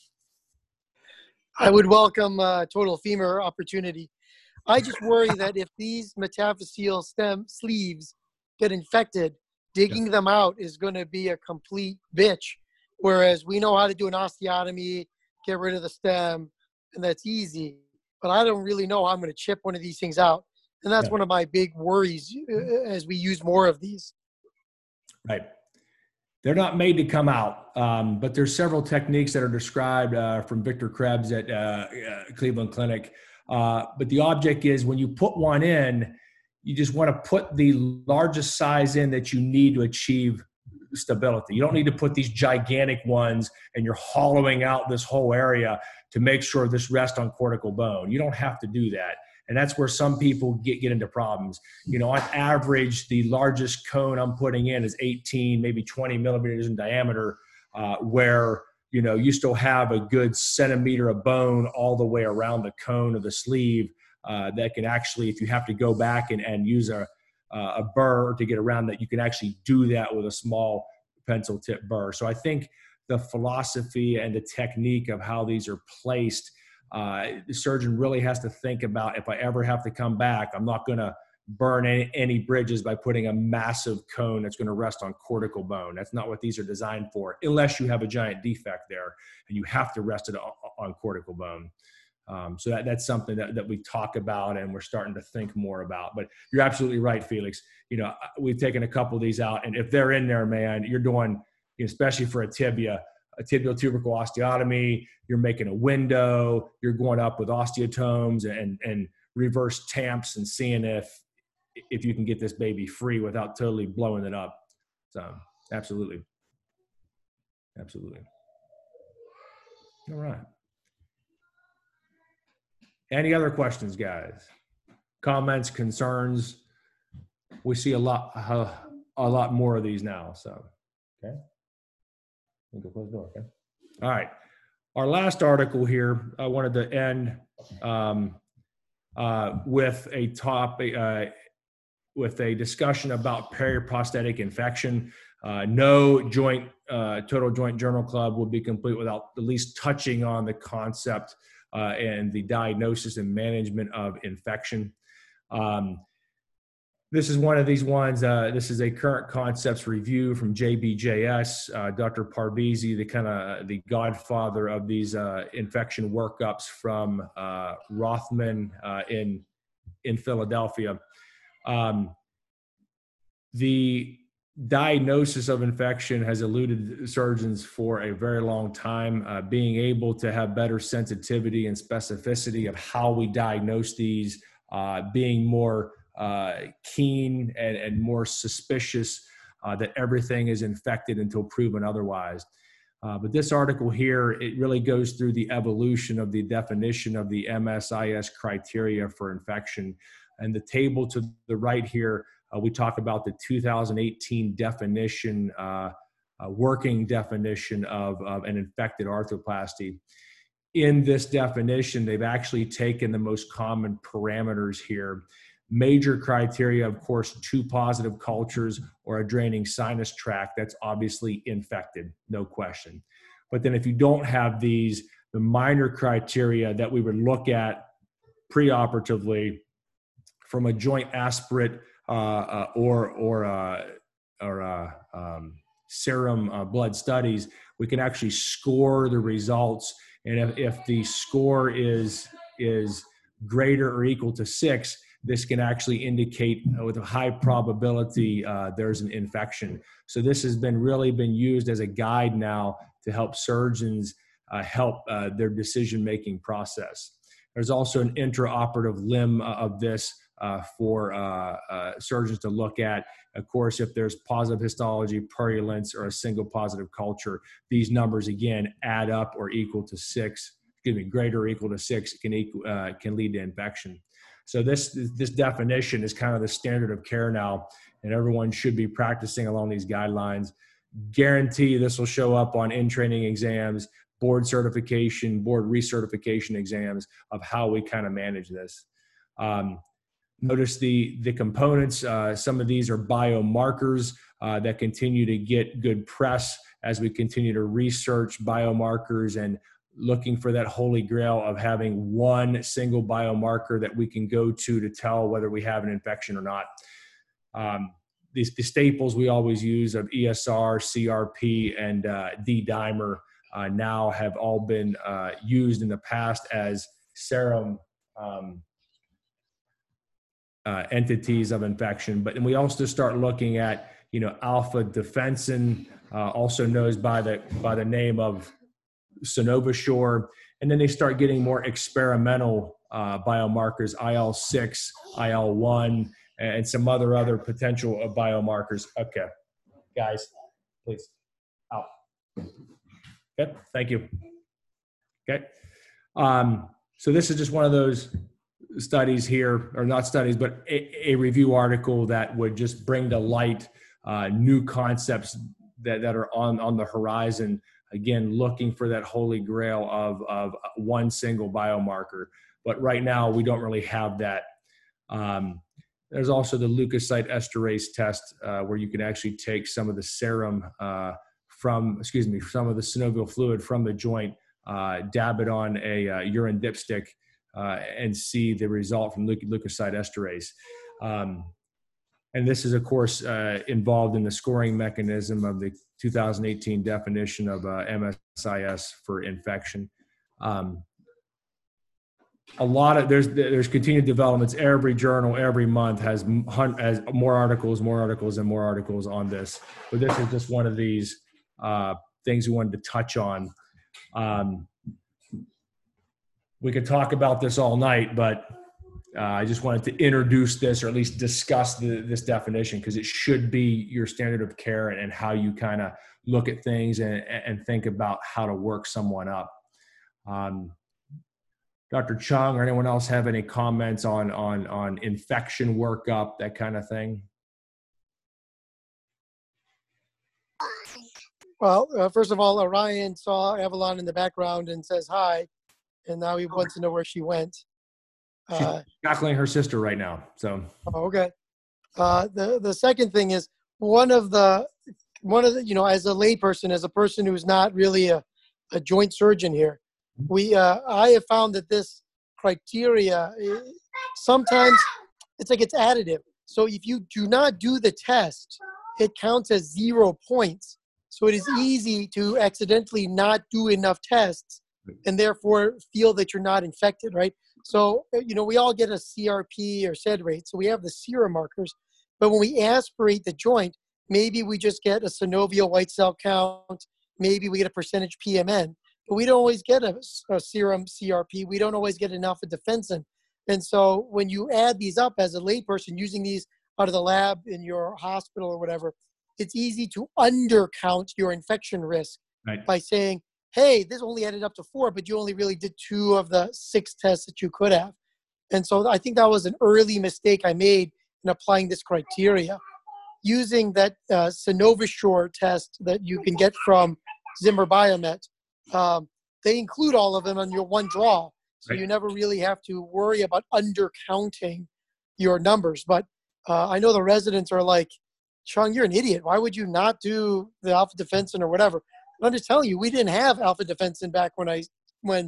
I would welcome a total femur opportunity. I just worry that if these metaphyseal stem sleeves get infected, digging them out is going to be a complete bitch. Whereas we know how to do an osteotomy, get rid of the stem, and that's easy. But I don't really know how I'm going to chip one of these things out. And that's yeah. one of my big worries as we use more of these. Right. They're not made to come out, um, but there's several techniques that are described uh, from Victor Krebs at uh, uh, Cleveland Clinic. Uh, but the object is when you put one in, you just want to put the largest size in that you need to achieve stability. You don't need to put these gigantic ones and you're hollowing out this whole area to make sure this rests on cortical bone. You don't have to do that. And that's where some people get, get into problems. You know, on average, the largest cone I'm putting in is eighteen, maybe twenty millimeters in diameter, uh, where, you know, you still have a good centimeter of bone all the way around the cone of the sleeve uh, that can actually, if you have to go back and, and use a, uh, a burr to get around that, you can actually do that with a small pencil tip burr. So I think the philosophy and the technique of how these are placed, Uh, the surgeon really has to think about, if I ever have to come back, I'm not going to burn any, any bridges by putting a massive cone that's going to rest on cortical bone. That's not what these are designed for, unless you have a giant defect there and you have to rest it on, on cortical bone. Um, so that, that's something that, that we talk about and we're starting to think more about. But you're absolutely right, Felix. You know, we've taken a couple of these out, and if they're in there, man, you're doing, especially for a tibia, a tibial tubercle osteotomy, you're making a window, you're going up with osteotomes and, and reverse tamps and seeing if, if you can get this baby free without totally blowing it up. So absolutely. Absolutely. All right. Any other questions, guys? Comments, concerns? We see a lot, uh, a lot more of these now. So, okay. Go close the door, okay? All right. Our last article here, I wanted to end um, uh, with a topic, uh, with a discussion about periprosthetic infection. Uh, no joint, uh, Total Joint Journal Club will be complete without at least touching on the concept uh, and the diagnosis and management of infection. Um, This is one of these ones, uh, this is a current concepts review from J B J S, uh, Doctor Parvizi, the kind of the godfather of these uh, infection workups from uh, Rothman uh, in, in Philadelphia. Um, the diagnosis of infection has eluded surgeons for a very long time. Uh, being able to have better sensitivity and specificity of how we diagnose these, uh, being more uh, keen and, and more suspicious uh, that everything is infected until proven otherwise. Uh, but this article here, it really goes through the evolution of the definition of the M S I S criteria for infection. And the table to the right here, uh, we talk about the two thousand eighteen definition, uh, uh, working definition of, of an infected arthroplasty. In this definition, they've actually taken the most common parameters here. Major criteria, of course, two positive cultures or a draining sinus tract, that's obviously infected, no question. But then if you don't have these, the minor criteria that we would look at preoperatively from a joint aspirate uh, uh, or, or, uh, or uh, um, serum uh, blood studies, we can actually score the results. And if, if the score is, is greater or equal to six, this can actually indicate uh, with a high probability uh, there's an infection. So this has been really been used as a guide now to help surgeons uh, help uh, their decision-making process. There's also an intraoperative limb uh, of this uh, for uh, uh, surgeons to look at. Of course, if there's positive histology, purulence, or a single positive culture, these numbers again add up or equal to six, excuse me, greater or equal to six can, equal, uh, can lead to infection. So this, this definition is kind of the standard of care now, and everyone should be practicing along these guidelines. Guarantee this will show up on in-training exams, board certification, board recertification exams of how we kind of manage this. Um, notice the, the components. Uh, some of these are biomarkers uh, that continue to get good press as we continue to research biomarkers and looking for that holy grail of having one single biomarker that we can go to to tell whether we have an infection or not. Um, these, the staples we always use of E S R, C R P, and uh, D-dimer uh, now have all been uh, used in the past as serum um, uh, entities of infection. But then we also start looking at, you know, alpha defensin, uh, also known by the by the name of Synovusure, and then they start getting more experimental uh, biomarkers, I L six, I L one, and some other other potential uh, biomarkers. Okay, guys, please, out. Okay, thank you. Okay, um, so this is just one of those studies here, or not studies, but a, a review article that would just bring to light uh, new concepts that, that are on, on the horizon. Again, looking for that holy grail of, of one single biomarker. But right now, we don't really have that. Um, there's also the leukocyte esterase test, uh, where you can actually take some of the serum uh, from, excuse me, some of the synovial fluid from the joint, uh, dab it on a uh, urine dipstick, uh, and see the result from leuc- leukocyte esterase. Um, And this is, of course, uh, involved in the scoring mechanism of the two thousand eighteen definition of uh, M S I S for infection. Um, a lot of there's there's continued developments. Every journal, every month has has more articles, more articles, and more articles on this. But this is just one of these uh, things we wanted to touch on. Um, we could talk about this all night, but Uh, I just wanted to introduce this, or at least discuss the, this definition, because it should be your standard of care and, and how you kind of look at things and, and think about how to work someone up. Um, Doctor Chung or anyone else have any comments on, on, on infection workup, that kind of thing? Well, uh, first of all, Orion saw Avalon in the background and says hi, and now he wants to know where she went. Uh, She's tackling her sister right now. So okay. Uh, the the second thing is one of the one of the you know as a layperson, as a person who's not really a, a joint surgeon here, we uh, I have found that this criteria sometimes it's like it's additive. So if you do not do the test, it counts as zero points. So it is easy to accidentally not do enough tests and therefore feel that you're not infected, right? So, you know, we all get a C R P or sed rate. So we have the serum markers. But when we aspirate the joint, maybe we just get a synovial white cell count. Maybe we get a percentage P M N. But we don't always get a, a serum C R P. We don't always get an alpha defensin. And so when you add these up as a layperson using these out of the lab in your hospital or whatever, it's easy to undercount your infection risk right. by saying, hey, this only added up to four, but you only really did two of the six tests that you could have. And so I think that was an early mistake I made in applying this criteria. Using that uh, Synovusure test that you can get from Zimmer Biomet, um, they include all of them on your one draw. So right. you never really have to worry about undercounting your numbers. But uh, I know the residents are like, Chung, you're an idiot. Why would you not do the alpha defensin or whatever? I'm just telling you, we didn't have alpha defensin back when I when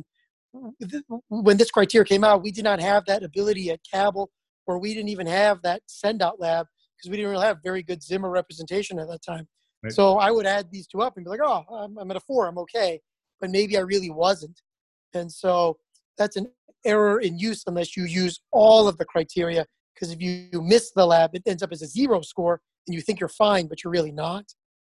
when this criteria came out. We did not have that ability at Cabell, or we didn't even have that send-out lab because we didn't really have very good Zimmer representation at that time. Right. So I would add these two up and be like, oh, I'm, I'm at a four, I'm okay. But maybe I really wasn't. And so that's an error in use unless you use all of the criteria, because if you, you miss the lab, it ends up as a zero score and you think you're fine, but you're really not.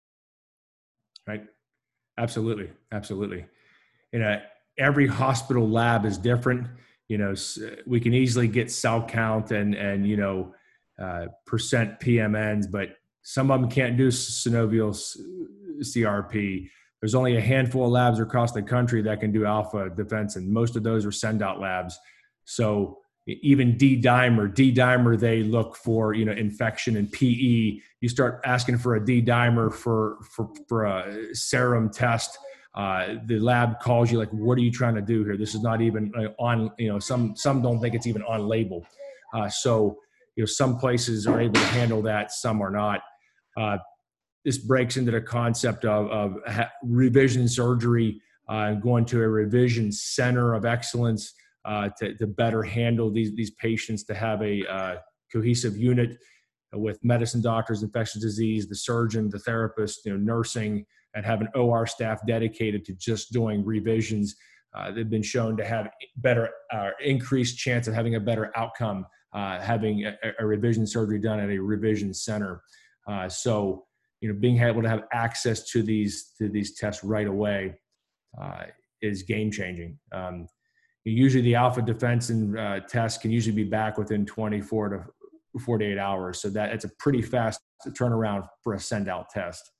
Right. Absolutely. Absolutely. You know, every hospital lab is different. You know, we can easily get cell count and, and, you know, uh, percent P M Ns, but some of them can't do synovial C R P. There's only a handful of labs across the country that can do alpha defensin. Most of those are send out labs. So even D-dimer, D-dimer, they look for, you know, infection and P E. You start asking for a D-dimer for, for, for a serum test. Uh, the lab calls you like, what are you trying to do here? This is not even uh, on, you know, some, some don't think it's even on label. Uh, so you know, some places are able to handle that, some are not. Uh, this breaks into the concept of, of ha- revision surgery, uh, going to a revision center of excellence uh, to, to better handle these, these patients, to have a uh, cohesive unit with medicine doctors, infectious disease, the surgeon, the therapist, you know, nursing, and have an O R staff dedicated to just doing revisions. Uh, they've been shown to have better, uh, increased chance of having a better outcome, uh, having a, a revision surgery done at a revision center. Uh, so, you know, being able to have access to these to these tests right away uh, is game changing. Um, usually, the alpha defensin uh, test can usually be back within twenty-four to forty-eight hours. So that it's a pretty fast turnaround for a send out test.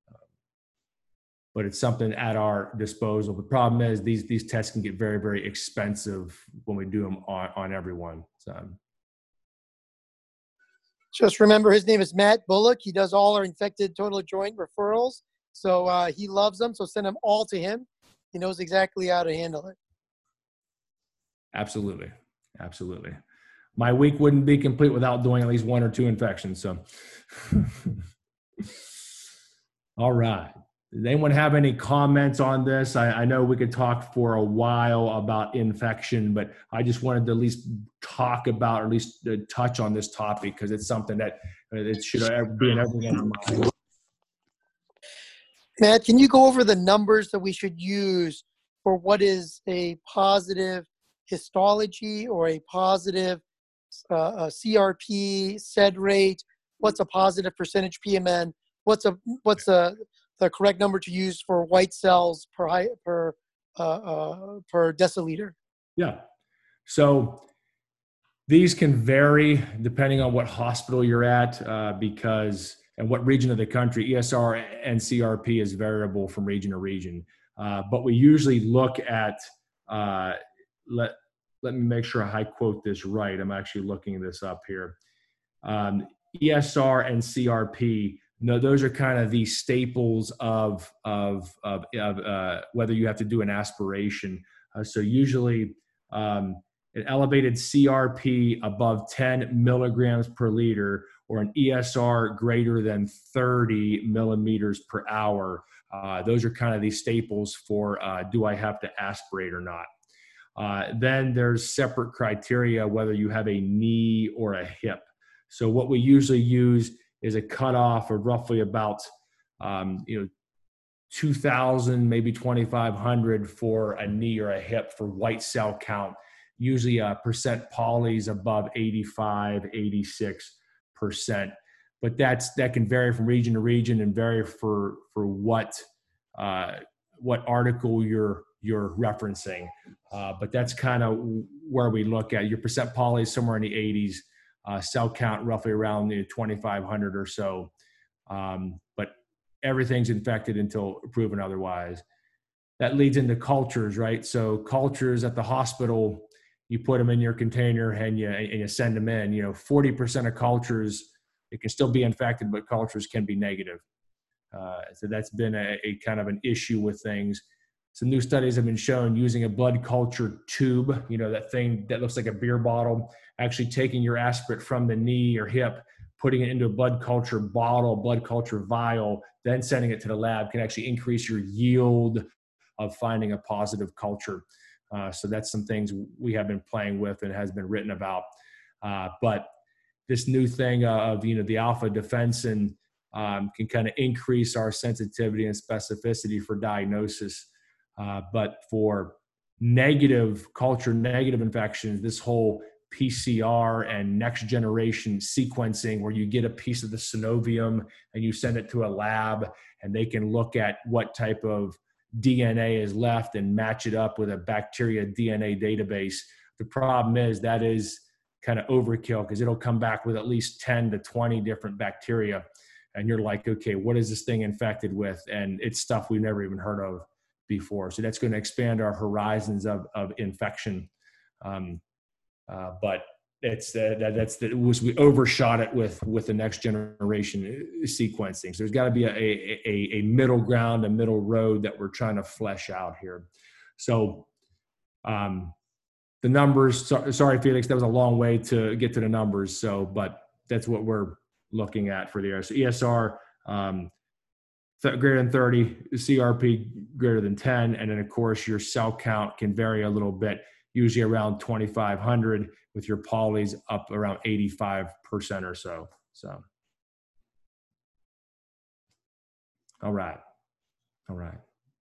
But it's something at our disposal. The problem is these these tests can get very, very expensive when we do them on, on everyone. So. Just remember, his name is Matt Bullock. He does all our infected total joint referrals. So uh, he loves them. So send them all to him. He knows exactly how to handle it. Absolutely. Absolutely. My week wouldn't be complete without doing at least one or two infections. So, all right. Does anyone have any comments on this? I, I know we could talk for a while about infection, but I just wanted to at least talk about, or at least uh, touch on this topic, because it's something that uh, it should be in everyone's mind. Matt, can you go over the numbers that we should use for what is a positive histology or a positive uh, a C R P, S E D rate? What's a positive percentage P M N? What's a what's a the correct number to use for white cells per high, per uh, uh, per deciliter? Yeah. So these can vary depending on what hospital you're at, uh, because and what region of the country. E S R and C R P is variable from region to region. Uh, but we usually look at uh, let let me make sure I quote this right. I'm actually looking this up here. Um, E S R and C R P. No, those are kind of the staples of of of, of uh, whether you have to do an aspiration. Uh, so usually, um, an elevated C R P above ten milligrams per liter, or an E S R greater than thirty millimeters per hour. Uh, those are kind of the staples for uh, do I have to aspirate or not. Uh, then there's separate criteria whether you have a knee or a hip. So what we usually use is a cutoff of roughly about, um, you know, two thousand, maybe twenty-five hundred for a knee or a hip for white cell count. Usually a percent polys above eighty-five, eighty-six percent. But that's that can vary from region to region and vary for for what uh, what article you're you're referencing. Uh, but that's kind of where we look at your percent poly somewhere in the eighties. Uh, cell count roughly around you know, twenty-five hundred or so, um, but everything's infected until proven otherwise. That leads into cultures, right? So cultures at the hospital, you put them in your container and you and you send them in. You know, forty percent of cultures, it can still be infected, but cultures can be negative. Uh, so that's been a, a kind of an issue with things. Some new studies have been shown using a blood culture tube, you know, that thing that looks like a beer bottle, actually taking your aspirate from the knee or hip, putting it into a blood culture bottle, blood culture vial, then sending it to the lab can actually increase your yield of finding a positive culture. Uh, so that's some things we have been playing with and has been written about. Uh, but this new thing of, you know, the alpha defensin um, can kind of increase our sensitivity and specificity for diagnosis. Uh, but for negative culture, negative infections, this whole P C R and next generation sequencing where you get a piece of the synovium and you send it to a lab and they can look at what type of D N A is left and match it up with a bacteria D N A database. The problem is that is kind of overkill because it'll come back with at least ten to twenty different bacteria. And you're like, okay, what is this thing infected with? And it's stuff we've never even heard of before. So that's going to expand our horizons of, of infection. Um, uh, but it's uh, that, that's the, it was, we overshot it with, with the next generation sequencing. So there's got to be a, a, a middle ground, a middle road that we're trying to flesh out here. So um, the numbers, so, sorry, Felix, that was a long way to get to the numbers. So, but that's what we're looking at for the E S R. So E S R um, th- greater than thirty, C R P greater than ten. And then of course your cell count can vary a little bit, usually around twenty-five hundred, with your polys up around eighty-five percent or so. So, all right. All right.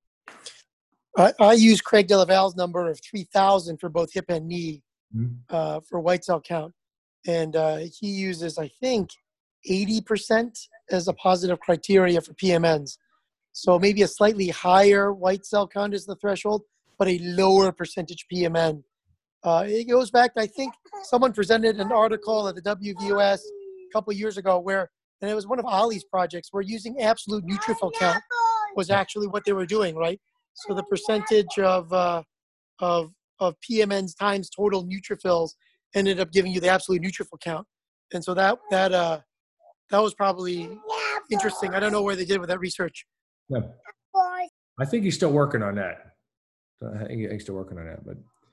I, I use Craig Delaval's number of three thousand for both hip and knee Mm-hmm. uh, for white cell count. And uh, he uses, I think, eighty percent as a positive criteria for P M Ns. So maybe a slightly higher white cell count is the threshold, but a lower percentage P M N. Uh, it goes back to, I think, someone presented an article at the W V O S a couple of years ago where, and it was one of Ali's projects, where using absolute neutrophil count was actually what they were doing, right? So the percentage of uh, of of P M Ns times total neutrophils ended up giving you the absolute neutrophil count, and so that that uh, that was probably interesting. I don't know where they did with that research. Yeah. I think he's still working on that. I think he's still working on that, but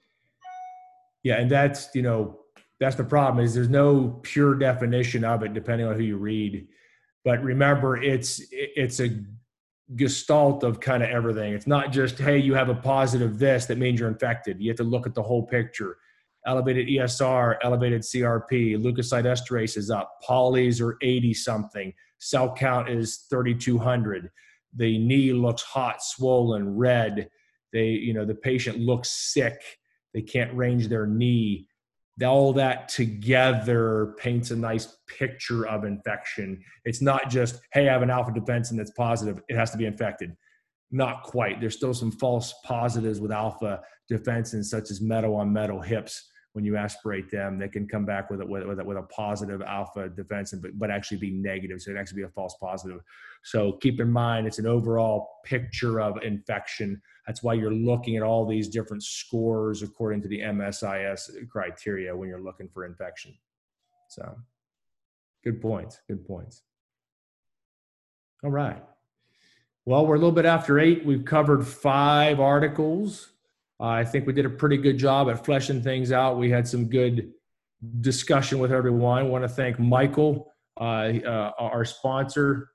yeah, and that's, you know, that's the problem, is there's no pure definition of it depending on who you read. But remember, it's it's a gestalt of kind of everything. It's not just, hey, you have a positive this, that means you're infected. You have to look at the whole picture. Elevated E S R, elevated C R P, leukocyte esterase is up, polys are eighty something, cell count is thirty-two hundred. The knee looks hot, swollen, red. They, you know, the patient looks sick. They can't range their knee. All that together paints a nice picture of infection. It's not just, hey, I have an alpha defensin that's positive, it has to be infected. Not quite. There's still some false positives with alpha defensins, such as metal on metal hips. When you aspirate them, they can come back with a, with a, with a positive alpha defensin, but, but actually be negative. So it actually be a false positive. So keep in mind, it's an overall picture of infection. That's why you're looking at all these different scores according to the M S I S criteria when you're looking for infection. So good points. Good points. All right. Well, we're a little bit after eight. We've covered five articles. Uh, I think we did a pretty good job at fleshing things out. We had some good discussion with everyone. I want to thank Michael, uh, uh, our sponsor.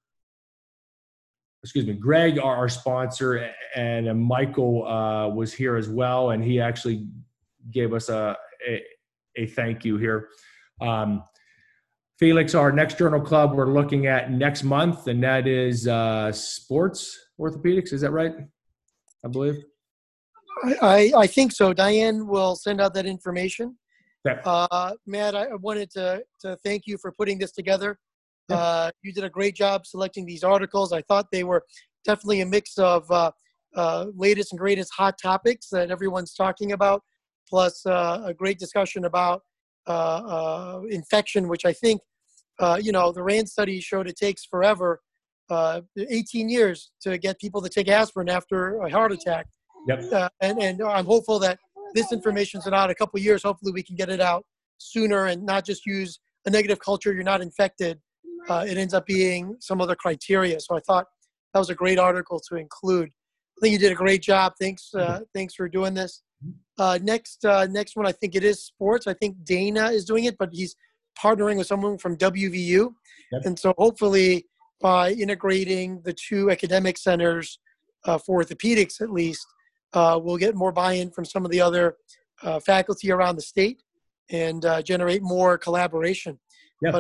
Excuse me, Greg, our, our sponsor, and uh, Michael uh, was here as well, and he actually gave us a a, a thank you here. Um, Felix, our next journal club we're looking at next month, and that is uh, sports orthopedics. Is that right? I believe. I, I think so. Diane will send out that information. Yeah. Uh, Matt, I wanted to, to thank you for putting this together. Yeah. Uh, you did a great job selecting these articles. I thought they were definitely a mix of uh, uh, latest and greatest hot topics that everyone's talking about, plus uh, a great discussion about uh, uh, infection, which I think, uh, you know, the RAND study showed it takes forever, uh, eighteen years to get people to take aspirin after a heart attack. Yep. Uh, and, and I'm hopeful that this information's out a couple of years. Hopefully we can get it out sooner and not just use a negative culture, you're not infected. Uh, it ends up being some other criteria. So I thought that was a great article to include. I think you did a great job. Thanks. Uh, thanks for doing this. Uh, next, uh, next one, I think it is sports. I think Dana is doing it, but he's partnering with someone from W V U. Yep. And so hopefully by integrating the two academic centers uh, for orthopedics, at least, Uh, we'll get more buy-in from some of the other uh, faculty around the state and uh, generate more collaboration.